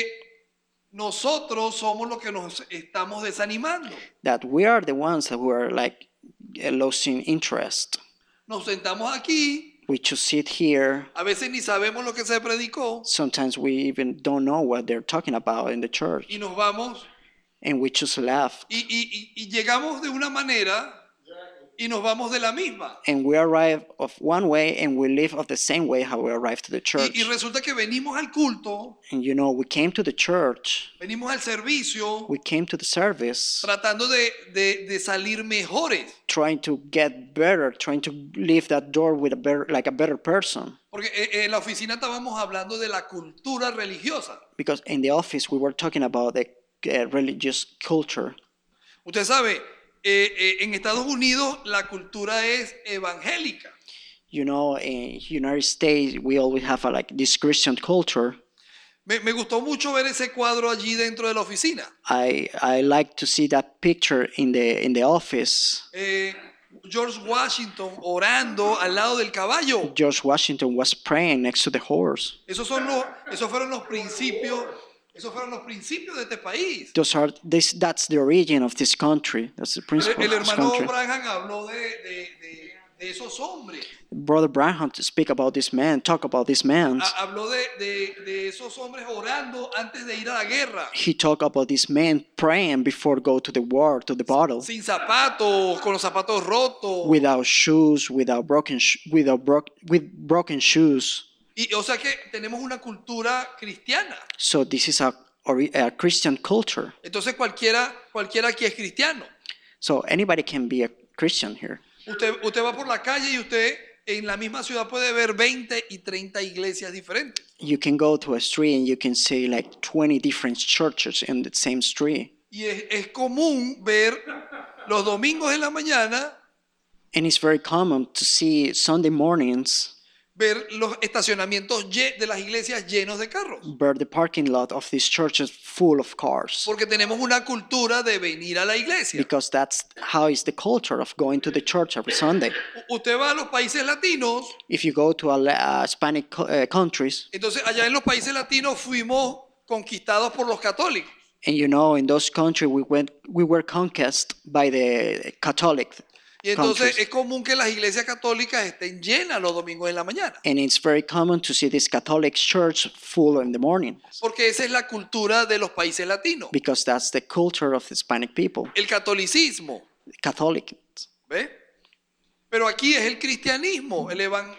nosotros somos los que nos estamos desanimando. That we are the ones who are like losing interest. Nos sentamos aquí, We just sit here. a veces ni sabemos lo que se predicó Sometimes we even don't know what they're talking about in the church. y nos vamos And we just left. y llegamos de una manera y nos vamos de la misma. And we arrive of one way and we leave of the same way how we arrived to the Y church. resulta que venimos al culto, And you know, we came to the church, venimos al servicio we came to the service tratando de salir mejores. trying to get better, trying to leave that door with like a better person. Porque en la oficina estábamos hablando de la cultura religiosa. Because in the office we were talking about the religious culture. Usted sabe, en Estados Unidos la cultura es evangélica. You know, in United States we always have this Christian culture. Me gustó mucho ver ese cuadro allí dentro de la oficina. I like to see that picture in the office. George Washington orando al lado del caballo. George Washington was praying next to the horse. Esos fueron los principios de este país. That's the origin of this country. That's the principle El of this hermano country. Branham habló de esos hombres. Brother Branham to speak about this man, talk about this man. Habló de esos hombres orando antes de ir a la guerra. He talked about this man praying before go to the war, to the battle, Sin zapatos, con los zapatos rotos. without shoes, with broken shoes. Y, o sea que tenemos una cultura cristiana. So this is a Christian culture. Entonces cualquiera aquí es cristiano. So anybody can be a Christian here. Usted va por la calle y usted en la misma ciudad puede ver 20 y 30 iglesias diferentes. You can go to a street and you can see like 20 different churches in the same street. Y es común ver los domingos en la mañana, And it's very common to see Sunday mornings ver los estacionamientos de las iglesias llenos de carros. where the parking lot of these churches full of cars. Porque tenemos una cultura de venir a la iglesia. Because that's how is the culture of going to the church every Sunday. Usted va a los países latinos, If you go to Hispanic countries, entonces allá en los países latinos fuimos conquistados por los católicos. and you know, in those countries we were conquered by the Catholic. Y entonces countries. es común que las iglesias católicas estén llenas los domingos en la mañana. And it's very common to see this Catholic church full in the morning Porque esa es la cultura de los países latinos. because that's the culture of Hispanic people, El catolicismo, Catholic. ¿ve? Pero aquí es el cristianismo,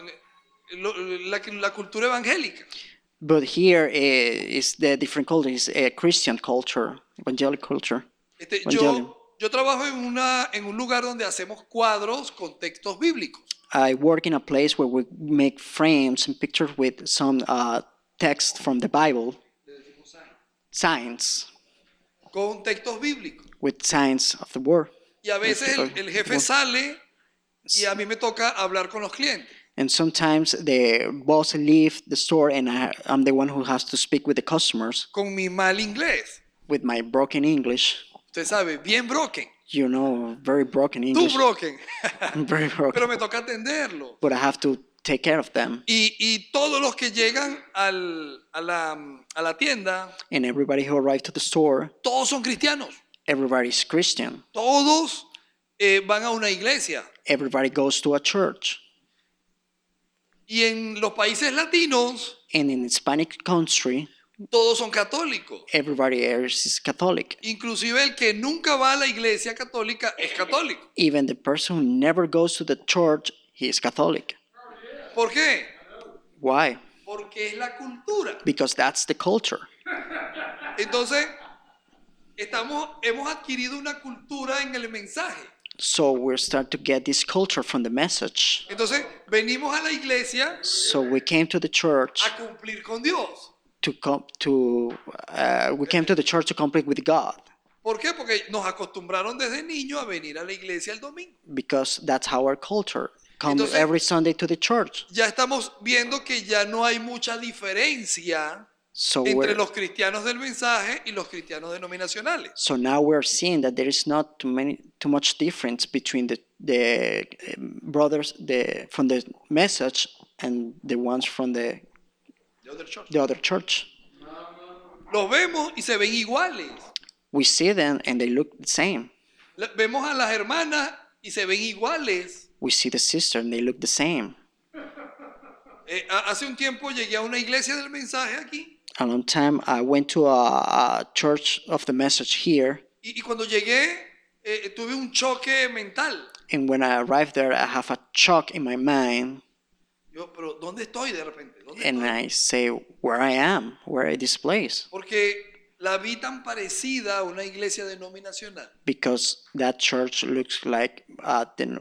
la cultura evangélica. But here is the different culture, is a Christian culture, evangelic culture. Evangelium. Yo trabajo en un lugar donde hacemos cuadros con textos bíblicos. I work in a place where we make frames and pictures with some text from the Bible, signs, Con textos bíblicos. with signs of the word. Y a veces el jefe sale y a mí me toca hablar con los clientes. And sometimes the boss leaves the store and I'm the one who has to speak with the customers Con mi mal inglés. with my broken English. Usted sabe, bien broken. You know, very broken Tú English. broken. Very broken. Pero me toca atenderlo. But I have to take care of them. Y todos los que llegan a la tienda, And everybody who arrived to the store, todos son cristianos. everybody is Christian. Todos van a una iglesia. Everybody goes to a church. Y en los países latinos, And in Hispanic country, todos son católicos. everybody else is Catholic. Inclusive el que nunca va a la iglesia católica es católico. Even the person who never goes to the church, he is Catholic. ¿Por qué? Why? Porque es la cultura. Because that's the culture. Entonces, hemos adquirido una cultura en el mensaje. So we're starting to get this culture from the message. Entonces, venimos a la iglesia So we came to the church a cumplir con Dios. we came to the church to complete with God ¿Por qué? Porque nos acostumbraron desde niños a venir a la iglesia el domingo. because that's our culture. Come Entonces- every Sunday to the church. Ya estamos viendo que ya no hay mucha diferencia So entre los cristianos del mensaje y los cristianos denominacionales. now we're seeing that there is not too much difference between the brothers from the message and the ones from the other church. Los vemos y se ven iguales. We see them and they look the same. Vemos a las hermanas y se ven iguales. We see the sister and they look the same. Hace un tiempo llegué a una iglesia del mensaje aquí A long time I went to a church of the message here, y cuando llegué tuve un choque mental. and when I arrived there, I have a shock in my mind, Yo, pero ¿dónde estoy de repente? ¿Dónde and estoy? I say, where I am, where is this place? Porque la vi tan parecida a una iglesia denominacional. Because that church looks like a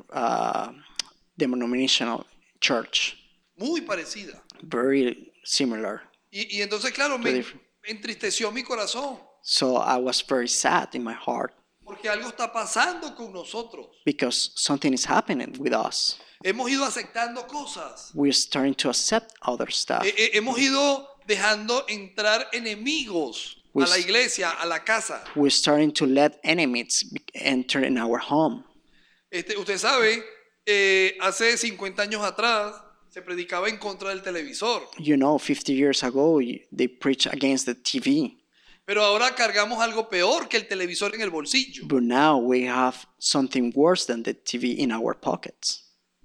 denominational church, Muy parecida. very similar. Y entonces, claro, me entristeció mi corazón. So I was very sad in my heart Porque algo está pasando con nosotros. because something is happening with us. Hemos ido aceptando cosas. We're starting to accept other stuff. Hemos ido dejando entrar enemigos a la iglesia, a la casa. We're starting to let enemies enter in our home. Usted sabe, hace 50 años atrás se predicaba en contra del televisor. You know, 50 years ago, they preached against the TV. Pero ahora cargamos algo peor que el televisor en el bolsillo. But now we have something worse than the TV in our pockets.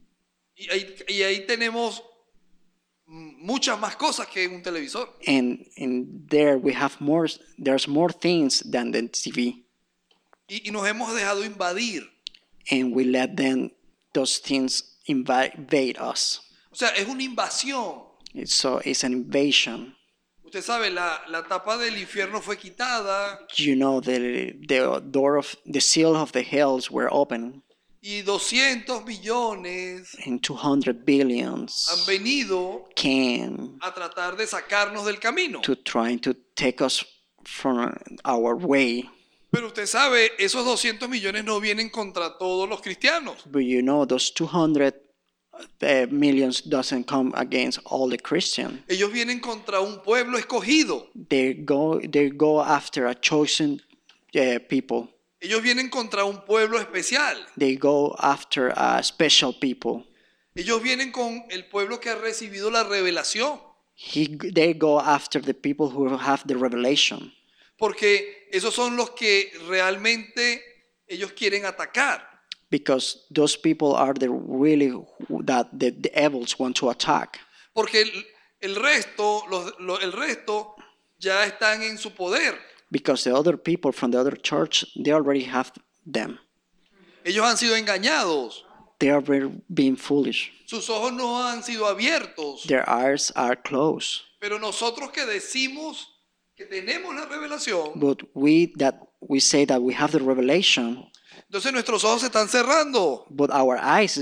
Y ahí tenemos muchas más cosas que un televisor. And in there we have there's more things than the TV. Y nos hemos dejado invadir. And we let those things invade us. O sea, es una invasión. So it's an invasion. Usted sabe, la tapa del infierno fue quitada You know, the door of the seal of the hells were open, y 200 millones and 200 billions han venido came a tratar de sacarnos del camino. to trying to take us from our way. Pero usted sabe, esos 200 millones no vienen contra todos los cristianos. But you know, those 200 millions doesn't come against all the Christians. Ellos vienen contra un pueblo escogido. They go after a chosen people. Ellos vienen contra un pueblo especial. They go after a special people. Ellos vienen con el pueblo que ha recibido la revelación. They go after the people who have the revelation. Porque esos son los que realmente ellos quieren atacar. because those people are the really that the devils want to attack. Porque el resto, el resto ya están en su poder. Because the other people from the other church, they already have them. Ellos han sido engañados. They are being foolish. Sus ojos no han sido abiertos. Their eyes are closed. Pero nosotros que decimos que tenemos la revelación, But we say that we have the revelation, entonces nuestros ojos se están cerrando. but our eyes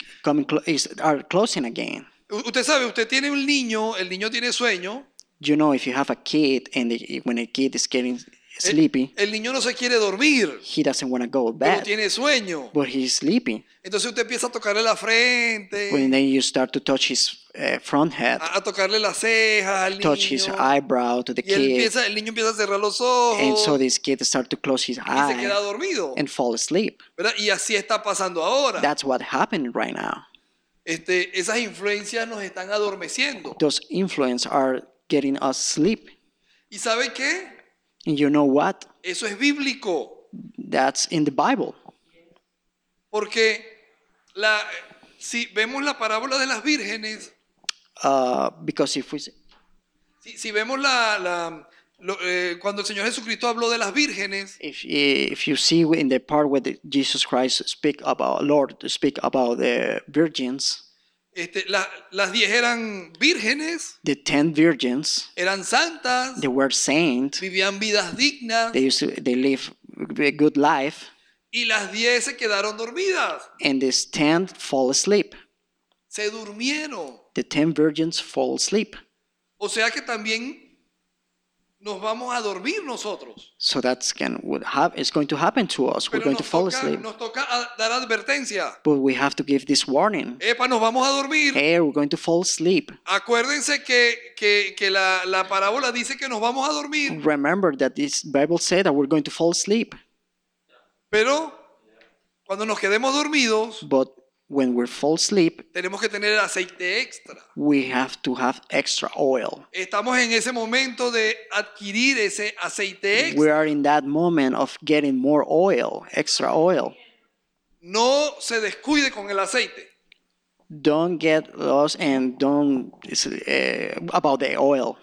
are closing again. Usted sabe, usted tiene un niño, el niño tiene sueño. You know, if you have a kid and when a kid is getting sleepy, El niño no se quiere dormir, he doesn't want to go to pero bed, tiene sueño. but he's sleepy. Entonces usted empieza a tocarle la frente, When then you start to touch his front head, a tocarle las cejas al touch his niño. eyebrow to the Y kid, el niño empieza a cerrar los ojos and so this kid start to close his y se queda eye dormido. and fall asleep. ¿Verdad? Y así está pasando ahora. That's what happened right now. Esas influencias nos están adormeciendo. Those influences are getting us sleep. ¿Y sabe qué? And you know what? Eso es bíblico. That's in the Bible. Porque si vemos la parábola de las vírgenes, Because if we si vemos cuando el Señor Jesucristo habló de las vírgenes, if you see in the part where Jesus Christ speak about the virgins, las 10 eran vírgenes, the 10 virgins, eran santas, they were saints. vivían vidas dignas, They live a good life, y las 10 se quedaron dormidas, and these 10 fall asleep. se durmieron. The 10 virgins fall asleep. O sea que también nos vamos a dormir nosotros. So it's going to happen to us. We're Pero going to fall asleep. nos toca dar advertencia. But we have to give this warning. Epa, nos vamos a dormir. Hey, we're going to fall asleep. Acuérdense que la parábola dice que nos vamos a dormir. Remember that this Bible said that we're going to fall asleep. Pero cuando nos quedemos dormidos, But when we fall asleep, tenemos que tener aceite extra. we have to have extra oil. Estamos en ese momento de adquirir ese aceite We extra. are in that moment of getting more oil, extra oil. No se descuide con el aceite. Don't get lost and don't about the oil.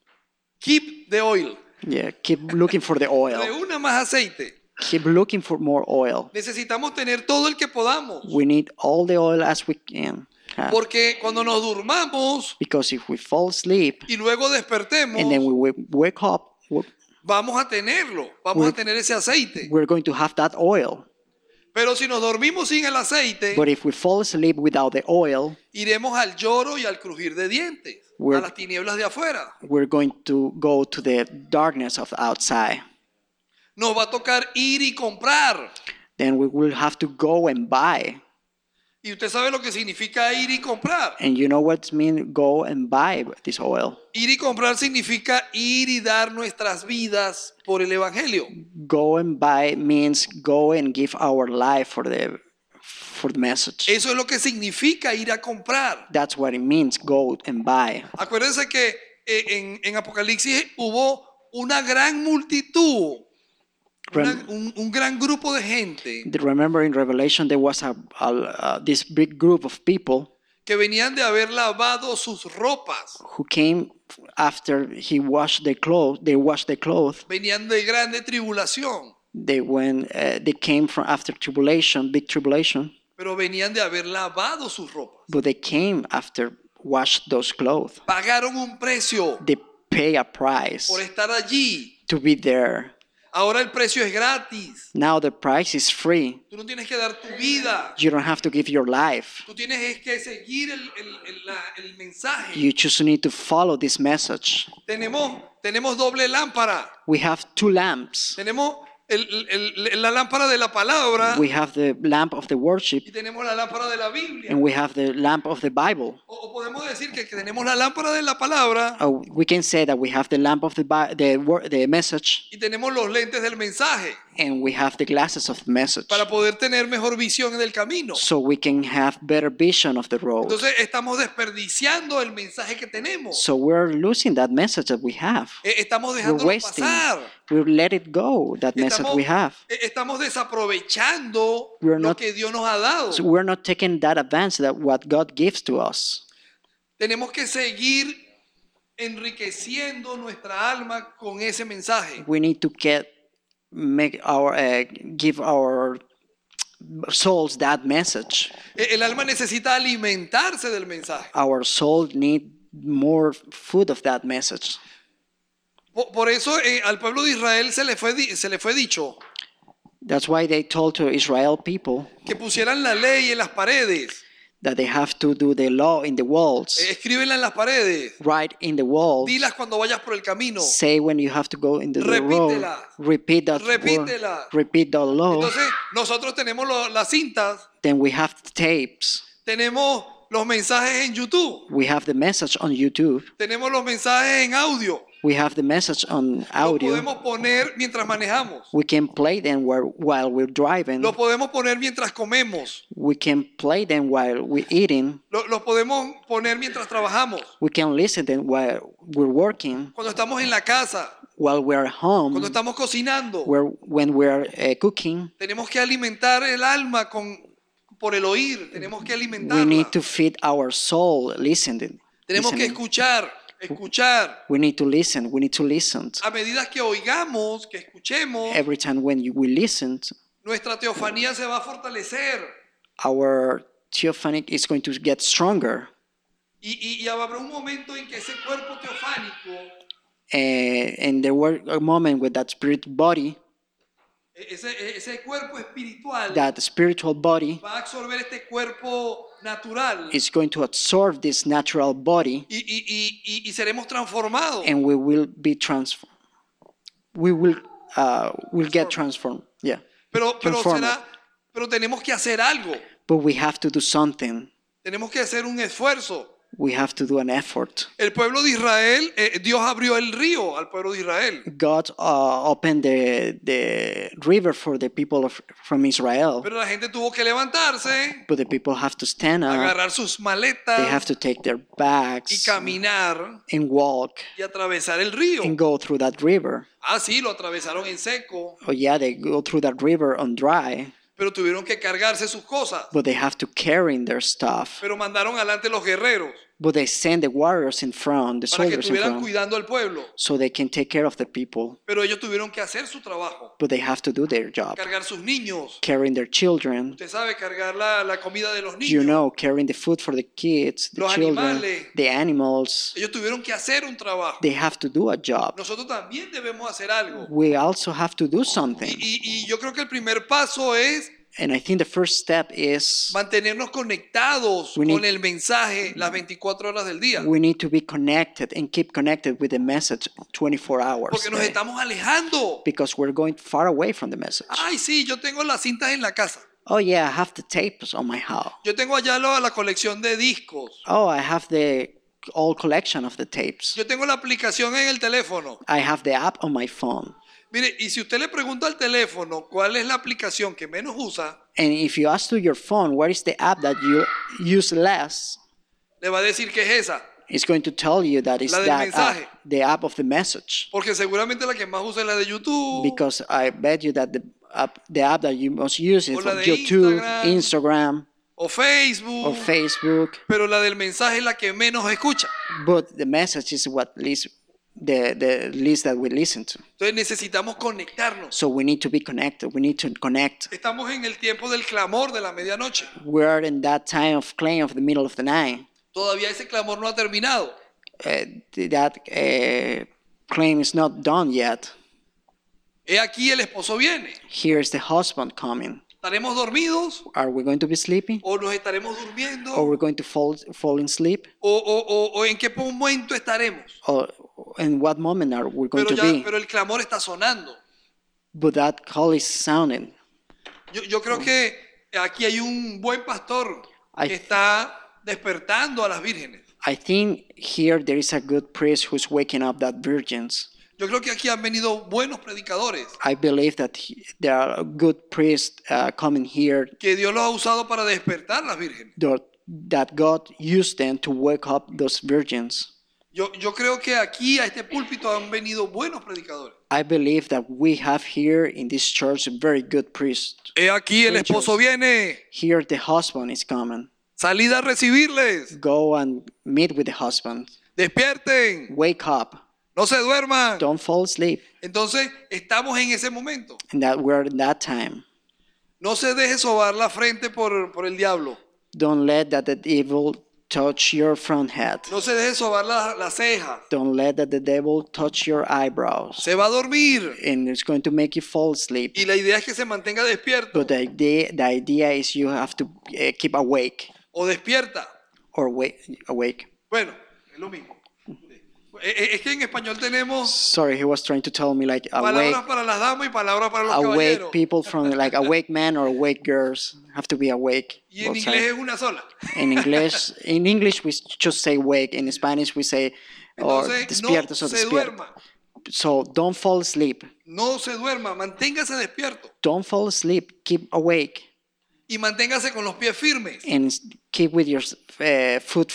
Keep the oil. Yeah, keep looking for the oil. Reúna más aceite. Keep looking for more oil. Necesitamos tener todo el que podamos. We need all the oil as we can have. Porque cuando nos durmamos Because if we fall asleep y luego despertemos, and then we wake up, vamos a tenerlo. Vamos a tener ese aceite. we're going to have that oil. Pero si nos dormimos sin el aceite, But if we fall asleep without the oil, iremos al lloro y al crujir de dientes, a las tinieblas de afuera. we're going to go to the darkness of outside. Nos va a tocar ir y comprar. Then we will have to go and buy. Y usted sabe lo que significa ir y comprar. And you know what it means, go and buy this oil. Ir y comprar significa ir y dar nuestras vidas por el Evangelio. Go and buy means go and give our life for the message. Eso es lo que significa ir a comprar. That's what it means, go and buy. Acuérdense que en Apocalipsis hubo una gran multitud, un gran grupo de gente Remember in Revelation there was this big group of people que venían de haber lavado sus ropas, who came after they washed their clothes. venían de grande tribulación, They came from after tribulation, big tribulation, pero venían de haber lavado sus ropas. but they came after washed those clothes. Pagaron un precio They pay a price por estar allí. to be there. Ahora el precio es gratis. Now the price is free. Tú no tienes que dar tu vida. You don't have to give your life. Tú tienes que seguir el mensaje. You just need to follow this message. Tenemos doble lámpara. We have two lamps. Tenemos la lámpara de la palabra We have the lamp of the worship y tenemos la lámpara de la Biblia. and we have the lamp of the Bible. O podemos decir que tenemos la lámpara de la palabra We can say that we have the lamp of the message y tenemos los lentes del mensaje. and we have the glasses of the message, para poder tener mejor visión en el camino. so we can have better vision of the road. Entonces estamos desperdiciando el mensaje que tenemos. So we're losing that message that we have. Estamos We're dejándolo wasting. pasar. We let it go, that message Estamos, we have. estamos desaprovechando We're lo not- que Dios nos ha dado. So we're not taking that advance that what God gives to us. Tenemos que seguir enriqueciendo nuestra alma con ese mensaje. We need to give our souls that message. El alma necesita alimentarse del mensaje. Our soul need more food of that message. Por eso al pueblo de Israel se le fue dicho That's why they told to Israel people que pusieran la ley en las paredes. that they have to do the law in the walls, Escríbela en las paredes. write in the walls, Dilas cuando vayas por el camino. say when you have to go into the road, Repítela. repeat that word, Repítela. repeat the law. Entonces nosotros tenemos las cintas, Then we have the tapes, tenemos los mensajes en YouTube, we have the message on YouTube, tenemos los mensajes en audio. we have the message on Lo audio. podemos poner mientras manejamos. We can play them while we're driving. Lo podemos poner mientras comemos. We can play them while we're eating. Lo podemos poner mientras trabajamos. We can listen them while we're working, Cuando estamos en la casa, while we're home, cuando estamos cocinando. when we're cooking. Tenemos que alimentar el alma por el oír. Tenemos que We alimentarla. need to feed our soul listening. Tenemos que escuchar. We need to listen. We need to listen. A medida que oigamos, que escuchemos, Every time when we listen, nuestra teofanía se va a fortalecer. our theophanic is going to get stronger. Y habrá un momento en que ese cuerpo teofánico, And there were a moment with that spirit body, ese cuerpo espiritual, that spiritual body va a absorber este cuerpo natural is going to absorb this natural body, y seremos transformados. and we will be transformed. We will get transformed. Yeah. Pero transformed. tenemos que hacer algo. But we have to do something. Tenemos que hacer un esfuerzo. We have to do an effort. El pueblo de Israel, Dios abrió el río al pueblo de Israel. God opened the river for the people from Israel. Pero la gente tuvo que levantarse, But the people have to stand up. agarrar sus They maletas have to take their y bags caminar and walk y atravesar el río. and go through that river. Ah, sí, lo atravesaron en seco, Oh yeah, they go through that river on dry, pero tuvieron que cargarse sus cosas. but they have to carry in their stuff. Pero mandaron adelante los guerreros But they send the warriors in front, the para que soldiers in estuvieran front, cuidando al pueblo. so they can take care of the people. Pero ellos tuvieron que hacer su trabajo, But they have to do their job, cargar sus niños. carrying their children. Usted sabe, cargar la comida de los niños. You know, carrying the food for the kids, the Los children, animales. the animals. Ellos tuvieron que hacer un trabajo. They have to do a job. Nosotros también debemos hacer algo. We also have to do something. Y yo creo que el primer paso es And I think the first step is mantenernos conectados We need- con el mensaje las 24 horas del día. we need to be connected and keep connected with the message 24 hours. Porque nos a day, estamos alejando. because we're going far away from the message. Ay, sí, yo tengo las cintas en la casa. Oh yeah, I have the tapes on my house. Yo tengo allá la colección de discos. Oh, I have the whole collection of the tapes. Yo tengo la aplicación en el teléfono. I have the app on my phone. Mire, y si usted le pregunta al teléfono cuál es la aplicación que menos usa, And if you ask to your phone, what is the app that you use less, le va a decir que es esa. it's going to tell you that it's La del that mensaje. app, the app of the message. Porque seguramente la que más usa es la de YouTube. Because I bet you that the app that you must use is O la de YouTube, Instagram. Instagram, O Facebook. or Facebook. Pero la del mensaje es la que menos escucha. But the message is what least the least that we listen to. Entonces necesitamos conectarnos. So we need to be connected. We need to connect. Estamos en el tiempo del clamor de la medianoche. We are in that time of claim of the middle of the night. Todavía ese clamor no ha terminado. That claim is not done yet. He aquí el esposo viene. Here is the husband coming. ¿Estaremos dormidos? Are we going to be sleeping? ¿O nos estaremos durmiendo? Or we're going to fall in sleep? ¿O en qué momento estaremos? Or in what moment are we going to be? Pero el clamor está sonando. But that call is sounding. Yo creo que aquí hay un buen pastor I- que está despertando a las vírgenes. I think here there is a good priest who's waking up that virgins. Yo creo que aquí han venido buenos predicadores I believe that there are good priests coming here, que Dios los ha usado para despertar las vírgenes. that God used them to wake up those virgins. Yo creo que aquí a este púlpito han venido buenos predicadores. I believe that we have here in this church very good priests. He aquí el esposo viene. Here the husband is coming. Salid a recibirles. Go and meet with the husband. Despierten. Wake up. No se duerman. Don't fall asleep. Entonces, estamos en ese momento. And that we're in that time. No se deje sobar la frente por el diablo. Don't let that the devil touch your front head. No se deje sobar la ceja. Don't let that the devil touch your eyebrows. Se va a dormir. And it's going to make you fall asleep. Y la idea es que se mantenga despierto. But the idea is you have to keep awake O despierta. or awake. Bueno, es lo mismo. Es que en español tenemos Sorry, he was trying to tell me like awake, palabras para las damas y palabras para los awake caballeros. people from like awake men or awake girls have to be awake. Y en both inglés sides. es una sola. In English we just say wake. In Spanish we say or Entonces, no despiertos o se despierto. duerma. So don't fall asleep. No se duerma. Manténgase despierto. Don't fall asleep. Keep awake Y manténgase con los pies firmes. and keep with your foot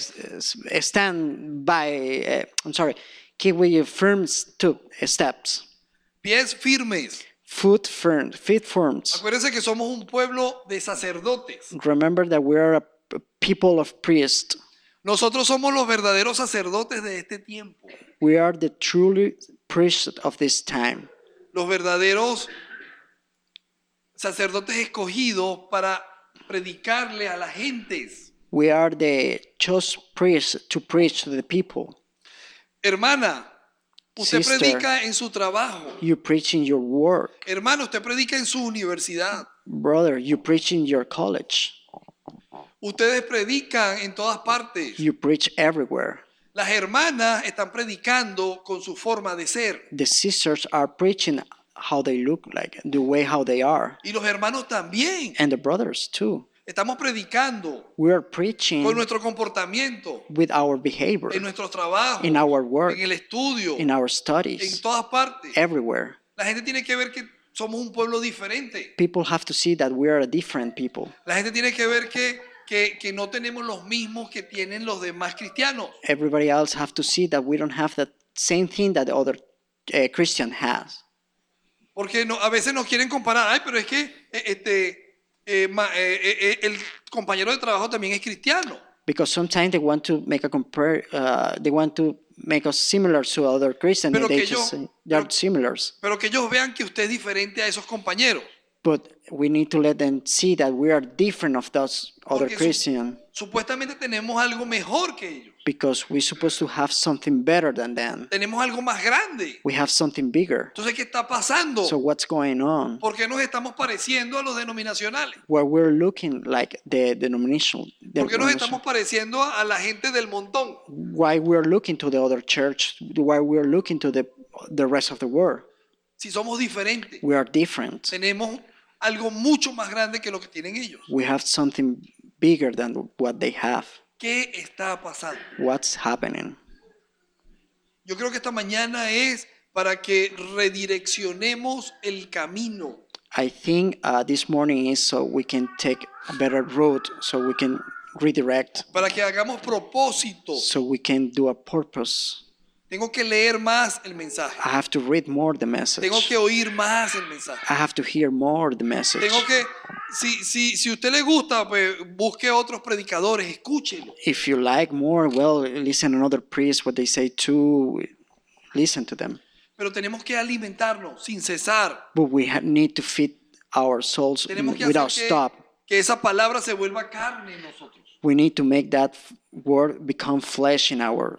stand by. Keep with your firm steps. Pies firmes. Feet firm. Acuérdense que somos un pueblo de sacerdotes. Remember that we are a people of priests. Nosotros somos los verdaderos sacerdotes de este tiempo. We are the truly priests of this time. Los verdaderos sacerdotes escogidos para predicarle a las gentes. We are the chosen priests to preach to the people. Hermana, usted Sister. predica en su trabajo. You preach in your work. Hermano, usted predica en su universidad. Brother, you preach in your college. Ustedes predican en todas partes. You preach everywhere. Las hermanas están predicando con su forma de ser. The sisters are preaching how they look like, the way how they are. Y los hermanos también. And the brothers too. Estamos predicando We are preaching con nuestro comportamiento, with our behavior, en nuestros trabajos, in our work, en el estudio, in our en studies, todas partes. everywhere. La gente tiene que ver que somos un pueblo diferente. People have to see that we are a different people. La gente tiene que ver que no tenemos los mismos que tienen los demás cristianos. Everybody else have to see that we don't have the same thing that the other Christian has. Porque a veces nos quieren comparar. Ay, pero es que el compañero de trabajo también es cristiano. Because sometimes they want to make they want to make us similar to other Christians. Pero They que just yo- say they're similar. Pero que ellos vean que usted es diferente a esos compañeros. But we need to let them see that we are different of those other Porque Christians supuestamente tenemos algo mejor que ellos. because we're supposed to have something better than them. Tenemos algo más grande. We have something bigger. Entonces, ¿qué está pasando? So what's going on? ¿Por qué nos estamos pareciendo a los denominacionales? Where we're looking like the denomination. ¿Por qué nos estamos pareciendo a la gente del montón? Why we're looking to the other church? Why we're looking to the rest of the world? Si somos diferentes, We are different. tenemos algo mucho más grande que lo que tienen ellos. We have something bigger than what they have. ¿Qué está pasando? What's happening? Yo creo que esta mañana es para que redireccionemos el camino. I think this morning is so we can take a better route, so we can redirect, Para que hagamos propósito. so we can do a purpose. Tengo que leer más el mensaje. I have to read more the message. Tengo que oír más el mensaje. I have to hear more the message. Tengo que, si a usted le gusta, pues busque otros predicadores, escúchelo. If you like more, well, listen to another priest, what they say too, listen to them. Pero tenemos que alimentarnos sin cesar. But we need to feed our souls Tenemos que without hacer stop. que esa palabra se vuelva carne en nosotros. We need to make that word become flesh in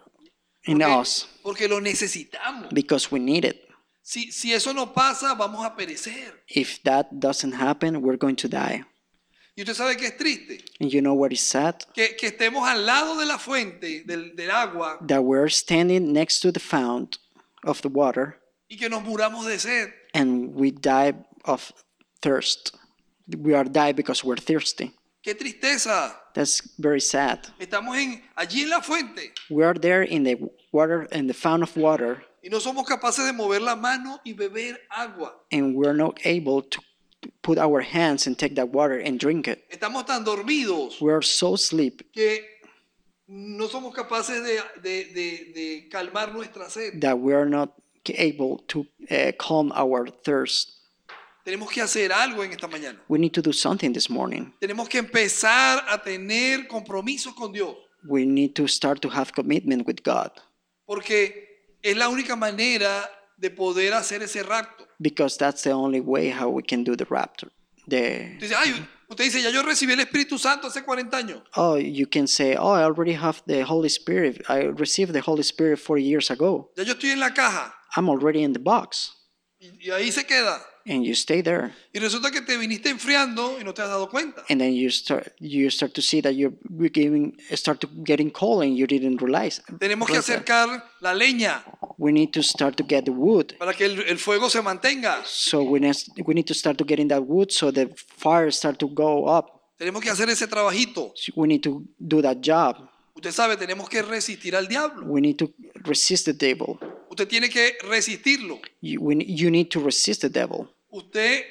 us, Porque lo necesitamos. because we need it. Si eso no pasa, vamos a perecer. If that doesn't happen, we're going to die. Y usted sabe que es triste. And you know what is sad? Que estemos al lado de la fuente, del agua, That we're standing next to the fount of the water y que nos muramos de sed. and we die of thirst. We are die because we're thirsty. ¡Qué tristeza! That's very sad. Estamos allí en la fuente We are there in the water, in the fount of water, Y no somos capaces de mover la mano y beber agua. and we're not able to put our hands and take that water and drink it. Estamos tan dormidos We are so asleep que no somos capaces de calmar nuestra sed. that we are not able to calm our thirst. Tenemos que hacer algo en esta mañana. We need to do something this morning. Tenemos que empezar a tener compromisos con Dios. We need to start to have commitment with God, Porque es la única manera de poder hacer ese rapto. because that's the only way how we can do the rapture. Usted dice, ya yo recibí el Espíritu Santo hace 40 años. You can say, oh, I already have the Holy Spirit. I received the Holy Spirit 40 years ago. Ya yo estoy en la caja. I'm already in the box. Y ahí se queda. And you stay there. Y resulta que te viniste enfriando y no te has dado cuenta. And then you start to see that you're getting cold and you didn't realize. Tenemos que acercar la leña We need to start to get the wood. para que el fuego se mantenga. So we need to start to getting that wood so the fire start to go up. Tenemos que hacer ese trabajito. We need to do that job. Usted sabe, tenemos que resistir al diablo. We need to resist the devil. Usted tiene que resistirlo. You need to resist the devil. Usted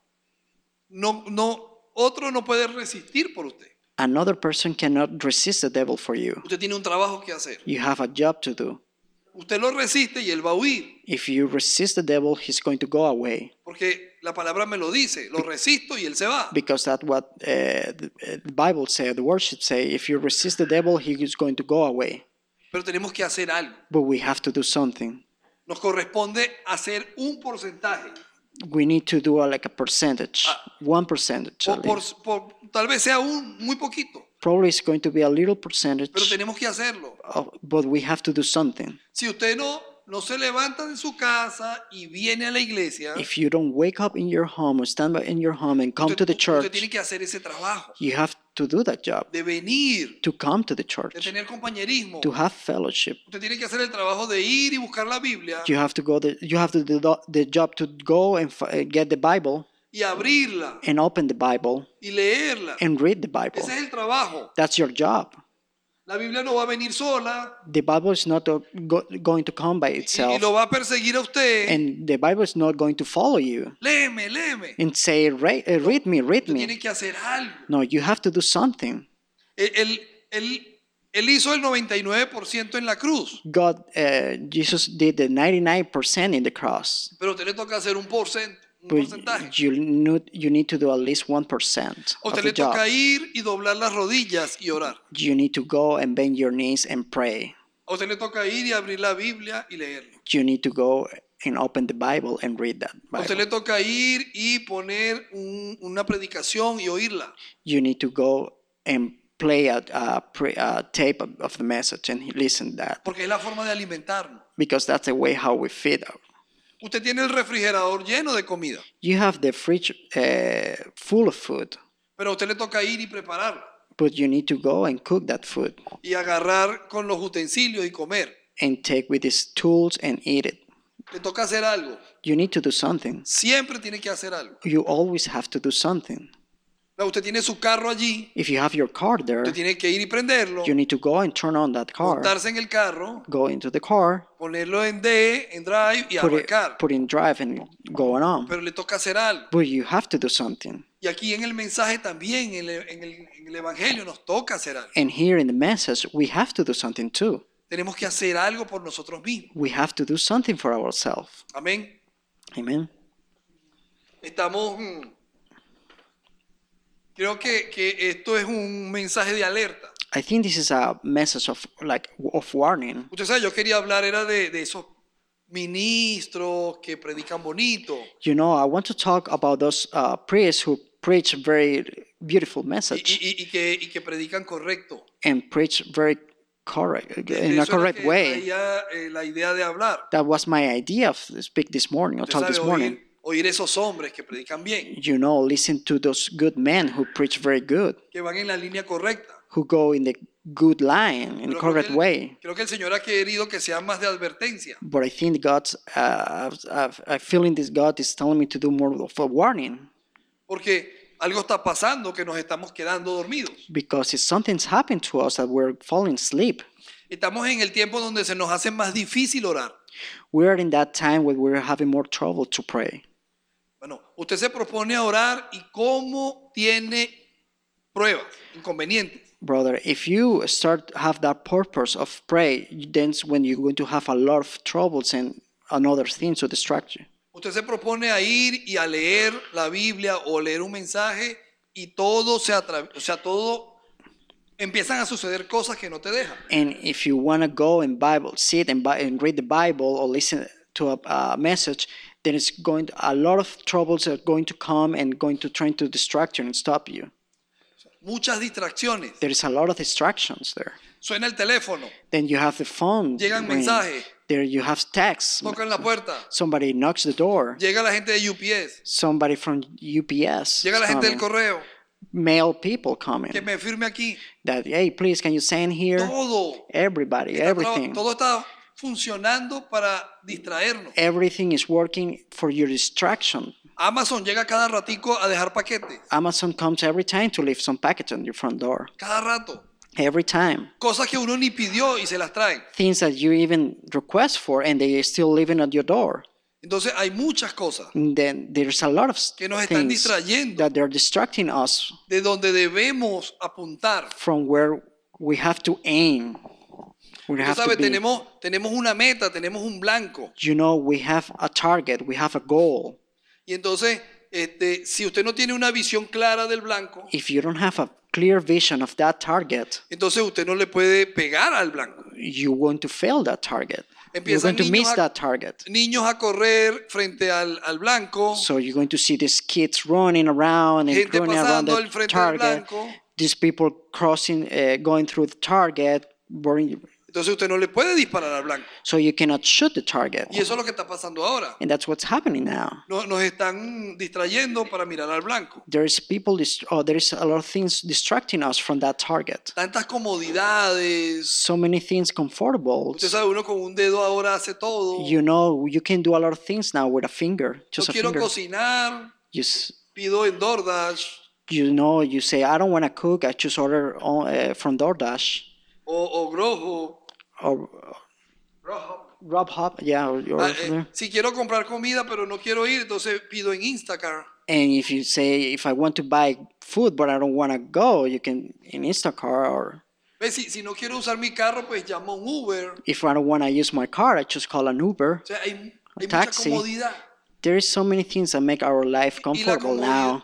otro no puede resistir por usted. Another person cannot resist the devil for you. Usted tiene un trabajo que hacer. You have a job to do. Usted lo resiste y él va a huir. If you resist the devil, he's going to go away. Porque la palabra me lo dice. Lo resisto y él se va. Because that's what the Bible says, the word should say. If you resist the devil, he is going to go away. Pero tenemos que hacer algo. But we have to do something. Nos corresponde hacer un porcentaje. We need to do like a percentage, 1%. Tal vez sea muy poquito. Probably it's going to be a little percentage, Pero tenemos que hacerlo. but we have to do something. Si usted no se levanta de su casa y viene a la iglesia, If you don't wake up in your home or stand by in your home and come to the usted church, tiene que hacer ese trabajo you have to do that job, de venir, to come to the de church, tener compañerismo. to have fellowship. Usted tiene que hacer el trabajo de ir y buscar la Biblia You have to do the job to go and get the Bible y abrirla and open the Bible y leerla. and read the Bible. Ese es el trabajo. That's your job. La Biblia no va a venir sola The Bible is not going to come by y itself, lo va a perseguir a usted. and the Bible is not going to follow you Léeme. and say, read me. Usted tiene que hacer algo. No, you have to do something. Él hizo el 99% en la cruz, Jesus did the 99% in the cross. pero a usted le toca hacer un But porcentaje. you need to do at least 1% A of usted the le toca job. ir y doblar las rodillas y orar. You need to go and bend your knees and pray. A usted le toca ir y abrir la Biblia y leerla. You need to go and open the Bible and read that A usted le Bible. toca ir y poner una predicación y oírla. You need to go and play a tape of the message and listen to that, Porque es la forma de alimentarnos. because that's the way how we feed. Usted tiene el refrigerador lleno de comida, You have the fridge full of food, pero a usted le toca ir y prepararla but you need to go and cook that food y agarrar con los utensilios y comer. and take with these tools and eat it. Le toca hacer algo. You need to do something. Siempre tiene que hacer algo. You always have to do something. Usted tiene su carro allí, If you have your car there, usted tiene que ir y prenderlo, you need to go and turn on that car, montarse en el carro, go into the car, ponerlo en drive y arrancar. put in drive and going on. Pero le toca hacer algo. But you have to do something. Y aquí en el mensaje también, en el Evangelio, nos toca hacer algo. And here in the message, we have to do something too. Tenemos que hacer algo por nosotros mismos. We have to do something for ourselves. Amén. Amen. Estamos... Creo que esto es un mensaje de alerta. I think this is a message of warning. Usted sabe, yo quería hablar era de esos ministros que predican bonito You know, I want to talk about those priests who preach very beautiful message y que predican correcto. and preach very correct De in a eso era correct que way. traía, la idea de hablar. That was my idea of speak this morning or Usted talk sabe, this morning. oír esos hombres que predican bien, You know, listen to those good men who preach very good, que van en la línea correcta. who go in the good line, in the Pero correct way. creo que el Señor ha querido que sean más de advertencia. But I think God's, I feeling this God is telling me to do more of a warning, Porque algo está pasando que nos estamos quedando dormidos. because if something's happened to us that we're falling asleep, Estamos en el tiempo donde se nos hace más difícil orar. We are in that time where we're having more trouble to pray. Bueno, usted se propone a orar y cómo tiene pruebas, inconvenientes. Brother, if you start have that purpose of pray, then when you're going to have a lot of troubles and other things to distract you. Usted se propone a ir y a leer la Biblia o leer un mensaje y todo todo empiezan a suceder cosas que no te dejan. And if you want to go and sit and read the Bible or listen to a message, then a lot of troubles are going to come and going to try to distract you and stop you. Muchas distracciones. There is a lot of distractions there. Suena el teléfono. Then you have the phone. Llegan mensajes. There you have texts. Tocan la puerta. Somebody knocks the door. Llega la gente de UPS. Somebody from UPS. Llega la gente del correo. Mail people coming. Que me firme aquí. That, hey, please, can you send here? Todo. Everybody, everything. Todo está funcionando para distraernos. Everything is working for your distraction. Amazon llega cada ratico a dejar paquetes. Amazon comes every time to leave some package on your front door. Cada rato. Every time. Cosas que uno ni pidió y se las traen. Things that you even request for and they are still living at your door. Entonces hay muchas cosas And then there's a lot of que nos están things distrayendo that they're distracting us de donde debemos apuntar. from where we have to aim. We Usted have sabe, to be. tenemos una meta, tenemos un blanco. You know, we have a target, we have a goal. Y entonces, si usted no tiene una visión clara del blanco, If you don't have a clear vision of that target, entonces usted no le puede pegar al blanco. you're going to fail that target. You're Empiezan going to miss niños that target. niños a correr frente al blanco, So you're going to see these kids running around and gente running around pasando al the frente del target. blanco. These people crossing, going through the target. Entonces usted no le puede disparar al blanco. So you cannot shoot the target. Y eso es lo que está pasando ahora. And that's what's happening now. Nos están distrayendo para mirar al blanco. There is a lot of things distracting us from that target. Tantas comodidades. So many things comfortable. Usted sabe, uno con un dedo ahora hace todo. You know, you can do a lot of things now with a finger, No just a quiero finger. cocinar, Just, pido en DoorDash you know, you say, I don't want to cook, I just order from DoorDash o Groho. or Grubhub, yeah. Si quiero comprar comida pero no quiero ir, entonces pido en Instacart. And if you say, if I want to buy food but I don't want to go, you can in Instacart, or ¿Ves? Si no quiero usar mi carro, pues llamo un Uber. if I don't want to use my car, I just call an Uber. O sea, hay mucha Taxi. comodidad. There is so many things that make our life comfortable now.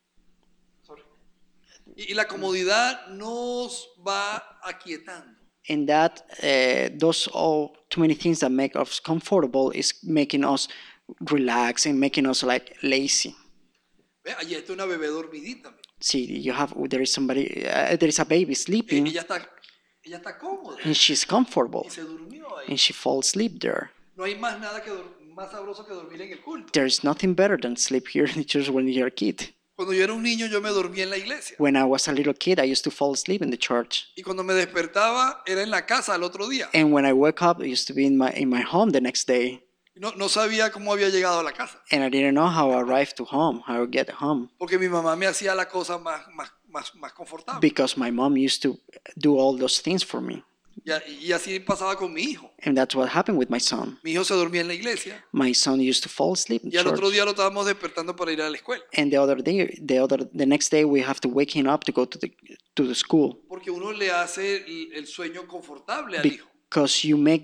Y la comodidad nos va aquietando. And that those all too many things that make us comfortable is making us relax and making us like lazy. ¿Ve? Allí está una bebé dormidita. See, there is a baby sleeping Ella está cómoda and she's comfortable y se durmió ahí. and she falls asleep there. No hay más nada más sabroso que dormir en el culto. There's nothing better than sleep here in church when you're a kid. Cuando yo era un niño, yo me dormía en la iglesia. When I was a little kid, I used to fall asleep in the church. Y cuando me despertaba, era en la casa al otro día. And when I woke up, I used to be in my home the next day. No sabía cómo había llegado a la casa. And I didn't know how I arrived to home, how I get home. Porque mi mamá me hacía la cosa más confortable. Because my mom used to do all those things for me. Y así pasaba con mi hijo. And that's what happened with my son. Mi hijo se dormía en la iglesia. My son used to fall asleep in Y al otro church. día lo estábamos despertando para ir a la escuela. And the next day we have to wake him up to go to the school. Porque uno le hace el sueño confortable al hijo. Because you make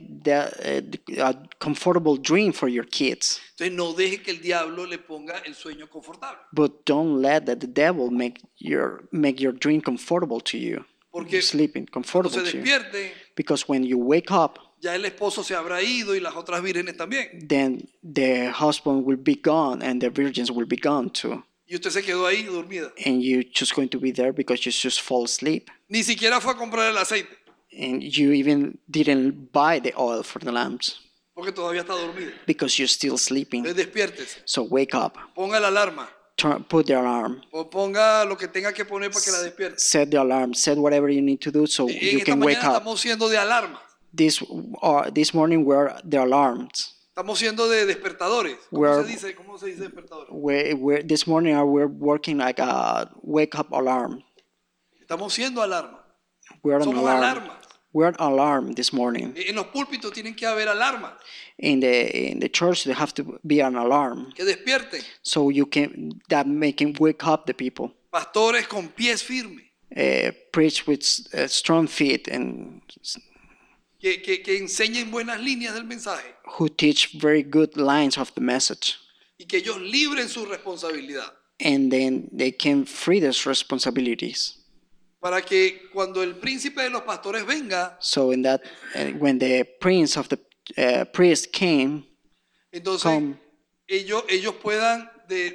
a comfortable dream for your kids. Entonces no deje que el diablo le ponga el sueño confortable. But don't let the devil make your dream comfortable to you. Porque Sleeping cuando comfortable se to you. despierte, Because when you wake up, ya el esposo se habrá ido y las otras vírgenes también. then the husband will be gone and the virgins will be gone too. Y usted se quedó ahí dormida. And you're just going to be there because you just fall asleep. Ni siquiera fue a comprar el aceite, And you even didn't buy the oil for the lamps porque todavía está dormida. because you're still sleeping. Entonces despiértese, So wake up, ponga la alarma put the alarm, o ponga lo que tenga que poner para que la despierte. set the alarm, set whatever you need to do so En you esta can wake mañana up. estamos siendo de alarma, This morning were the alarms. estamos siendo de despertadores. We're- ¿Cómo se dice despertadores? This morning we're working like a wake up alarm. Estamos siendo alarma. We're an Somos alarm. alarmas. We're alarmed this morning. En los púlpitos tienen que haber alarma, In the church, there have to be an alarm, que despierten. so that can wake up the people. Pastores con pies firmes, Preach with strong feet and que enseñen buenas líneas del mensaje who teach very good lines of the message, y que ellos libren su responsabilidad. and then they can free those responsibilities. Para que cuando el príncipe de los pastores venga, So in that, when the prince of the priest came, entonces ellos puedan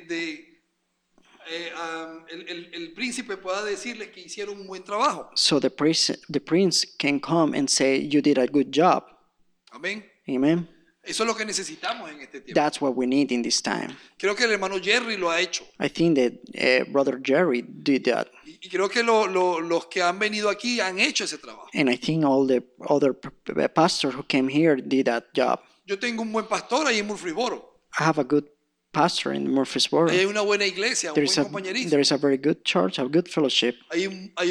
el príncipe pueda decirles que hicieron un buen trabajo. so the prince can come and say, "You did a good job." Amén. Amen. Eso es lo que necesitamos en este tiempo. That's what we need in this time. Creo que el hermano Jerry lo ha hecho. I think that Brother Jerry did that, Y creo que los que han venido aquí han hecho ese trabajo. and I think all the other pastors who came here did that job. Yo tengo un buen pastor ahí en Murfreesboro. I have a good pastor in Murfreesboro. Ahí hay una buena iglesia, un There buen is compañerismo. a very good church, a good fellowship. Hay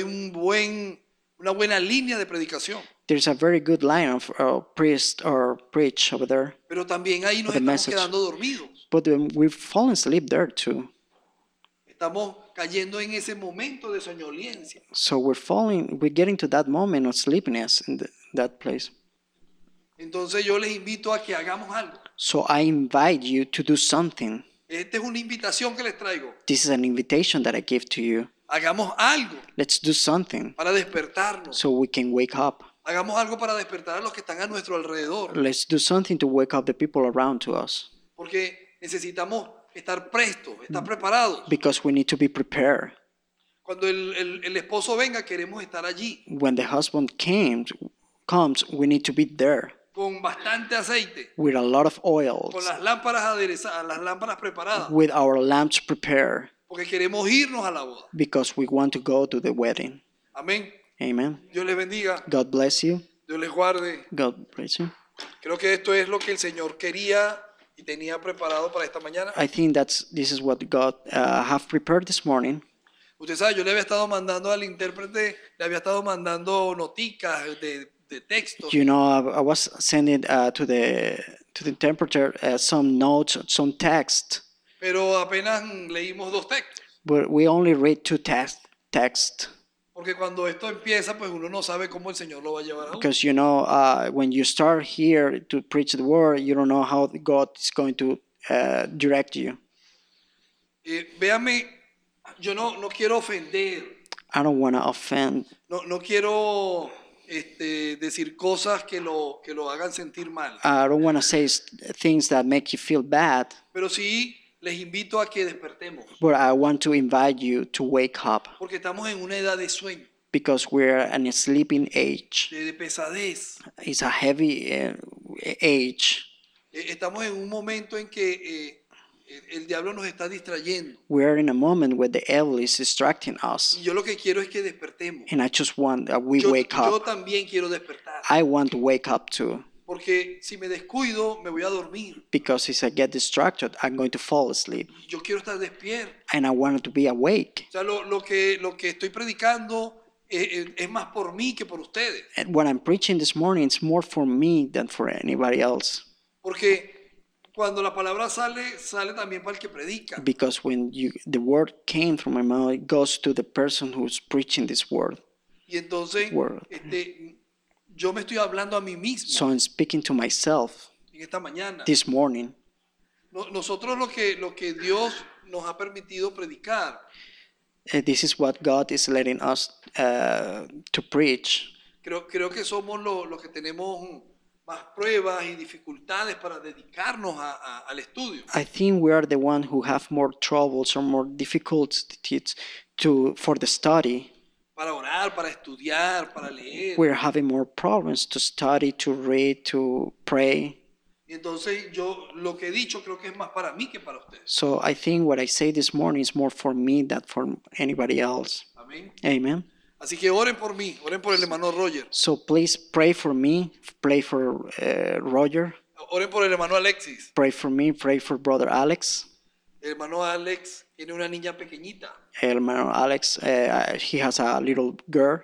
una buena línea de predicación. There's a very good line of priest or preach over there. Pero también ahí nos The estamos message. quedando dormidos. But we've fallen asleep there too. Estamos cayendo en ese momento de soñolencia. So we're getting to that moment of sleepiness in that place. Entonces yo les invito a que hagamos algo. So I invite you to do something. Esta es una invitación que les traigo. This is an invitation that I give to you. Hagamos algo Let's do something para despertarnos. so we can wake up. Hagamos algo para despertar a los que están a nuestro alrededor. Let's do something to wake up the people around to us, Porque necesitamos estar prestos, estar preparados. because we need to be prepared. Cuando el esposo venga, queremos estar allí When the husband comes, we need to be there con bastante aceite, with a lot of oil, con las lámparas aderezadas, las lámparas preparadas, with our lamps prepared, porque queremos irnos a la boda. because we want to go to the wedding. Amén. Amen. Dios les bendiga, God bless you. Dios les guarde. God bless you. Creo que esto es lo que el Señor quería y tenía preparado para esta mañana. I think this is what God have prepared this morning. Usted sabe, yo le había estado mandando al intérprete, le había estado mandando noticas de textos. You know, I was sending to the interpreter some notes, some text, Pero apenas leímos 2 textos. but we only read 2 text. Porque cuando esto empieza, pues uno no sabe cómo el Señor lo va a llevar a uno. Because you know, when you start here to preach the word, you don't know how God is going to direct you. Véame, yo no quiero ofender, I don't want to offend. no quiero decir cosas que lo hagan sentir mal. I don't want to say things that make you feel bad. Pero sí les invito a que despertemos, But I want to invite you to wake up, porque estamos en una edad de sueño, because we're in a sleeping age. de pesadez. It's a heavy age. Estamos en un momento en que el diablo nos está distrayendo. We're in a moment where the devil is distracting us. Y yo lo que quiero es que despertemos. And I just want that we Yo wake up. también quiero despertar. I want to wake up too. Porque si me descuido, me voy a dormir. Because if I get distracted, I'm going to fall asleep. Yo quiero estar despierto. And I want to be awake. O sea, lo que estoy predicando es más por mí que por ustedes. And what I'm preaching this morning is more for me than for anybody else. Porque cuando la palabra sale también para el que predica. Because when the word came from my mouth, it goes to the person who's preaching this word. Y entonces Word. yo me estoy hablando a mí mismo So I'm speaking to myself en esta mañana. this morning. Nosotros lo que Dios nos ha permitido predicar This is what God is letting us to preach. creo que somos los que tenemos más pruebas y dificultades para dedicarnos al estudio. I think we are the one who have more troubles or more difficulties for the study. Para orar, para estudiar, para leer. We're having more problems to study, to read, to pray. Y entonces yo lo que he dicho creo que es más para mí que para ustedes. So I think what I say this morning is more for me than for anybody else. Amén. Amen. Así que oren por mí, oren por el hermano Roger, So please pray for me, pray for Roger, oren por el hermano Alexis. pray for me, pray for brother Alex. El hermano Alex tiene una niña pequeñita, Hermano Alex, he has a little girl,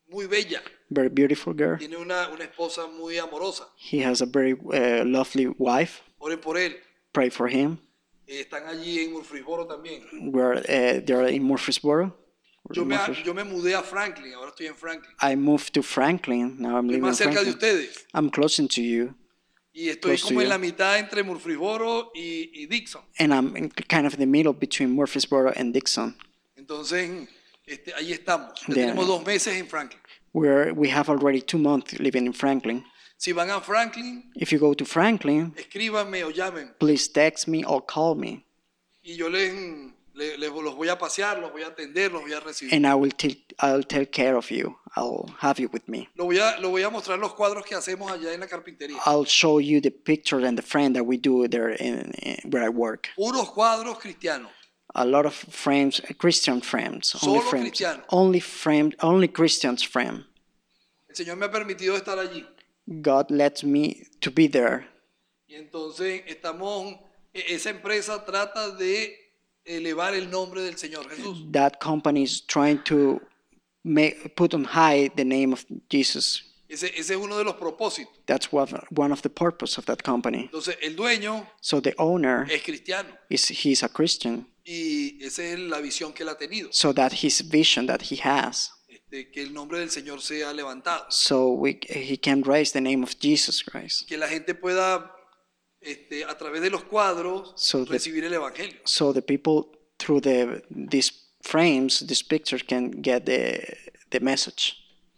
muy bella. very beautiful girl. Tiene una esposa muy amorosa. He has a very lovely wife. Oren por él. Pray for him. Están allí en Murfreesboro también. They're in Murfreesboro. Yo me mudé a Franklin, ahora estoy en Franklin. I moved to Franklin. Now I'm Estoy living in más cerca de Franklin. ustedes. I'm close to you, Y estoy Close to como en you. la mitad entre Murfreesboro y Dixon. and I'm kind of in the middle between Murfreesboro and Dixon. Entonces, ahí estamos. Ya There. tenemos 2 meses en Franklin. We have already 2 months living in Franklin. Si van a Franklin, If you go to Franklin, escríbanme o llamen. please text me or call me, Y yo los voy a pasear, los voy a atender, los voy a recibir. and I'll take care of you. I'll have you with me. Lo voy a mostrar los cuadros que hacemos allá en la carpintería. I'll show you the picture and the frame that we do there where I work. Puros cuadros cristianos. A lot of frames, Christian frames, Solo cristianos. only Christians frame. El Señor me ha permitido estar allí. God lets me to be there. Y entonces esa empresa trata de elevar el nombre del Señor Jesús. That company is trying to put on high the name of Jesus. Ese es uno de los propósitos. That's one of the purpose of that company. Entonces el dueño So the owner es cristiano he's a Christian. y esa es la visión que él ha tenido. So that his vision that he has, Que el nombre del Señor sea levantado. so he can raise the name of Jesus Christ. Que la gente pueda a través de los cuadros So recibir el evangelio. So the people through these frames, these pictures can get the message.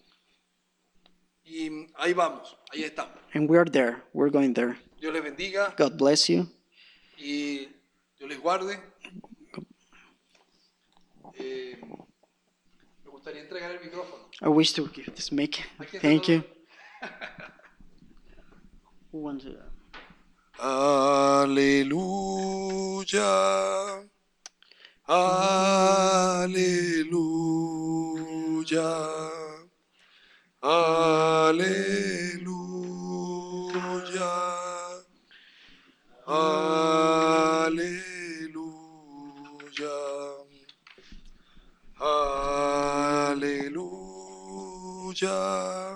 Y ahí vamos, ahí estamos. And we're there. We're going there. Dios les bendiga God bless you. y Dios les guarde. Me gustaría entregar el micrófono. I wish to give this mic. Aquí está Thank todo. you. Who wants to? Aleluya. Aleluya. Aleluya. Aleluya. Aleluya.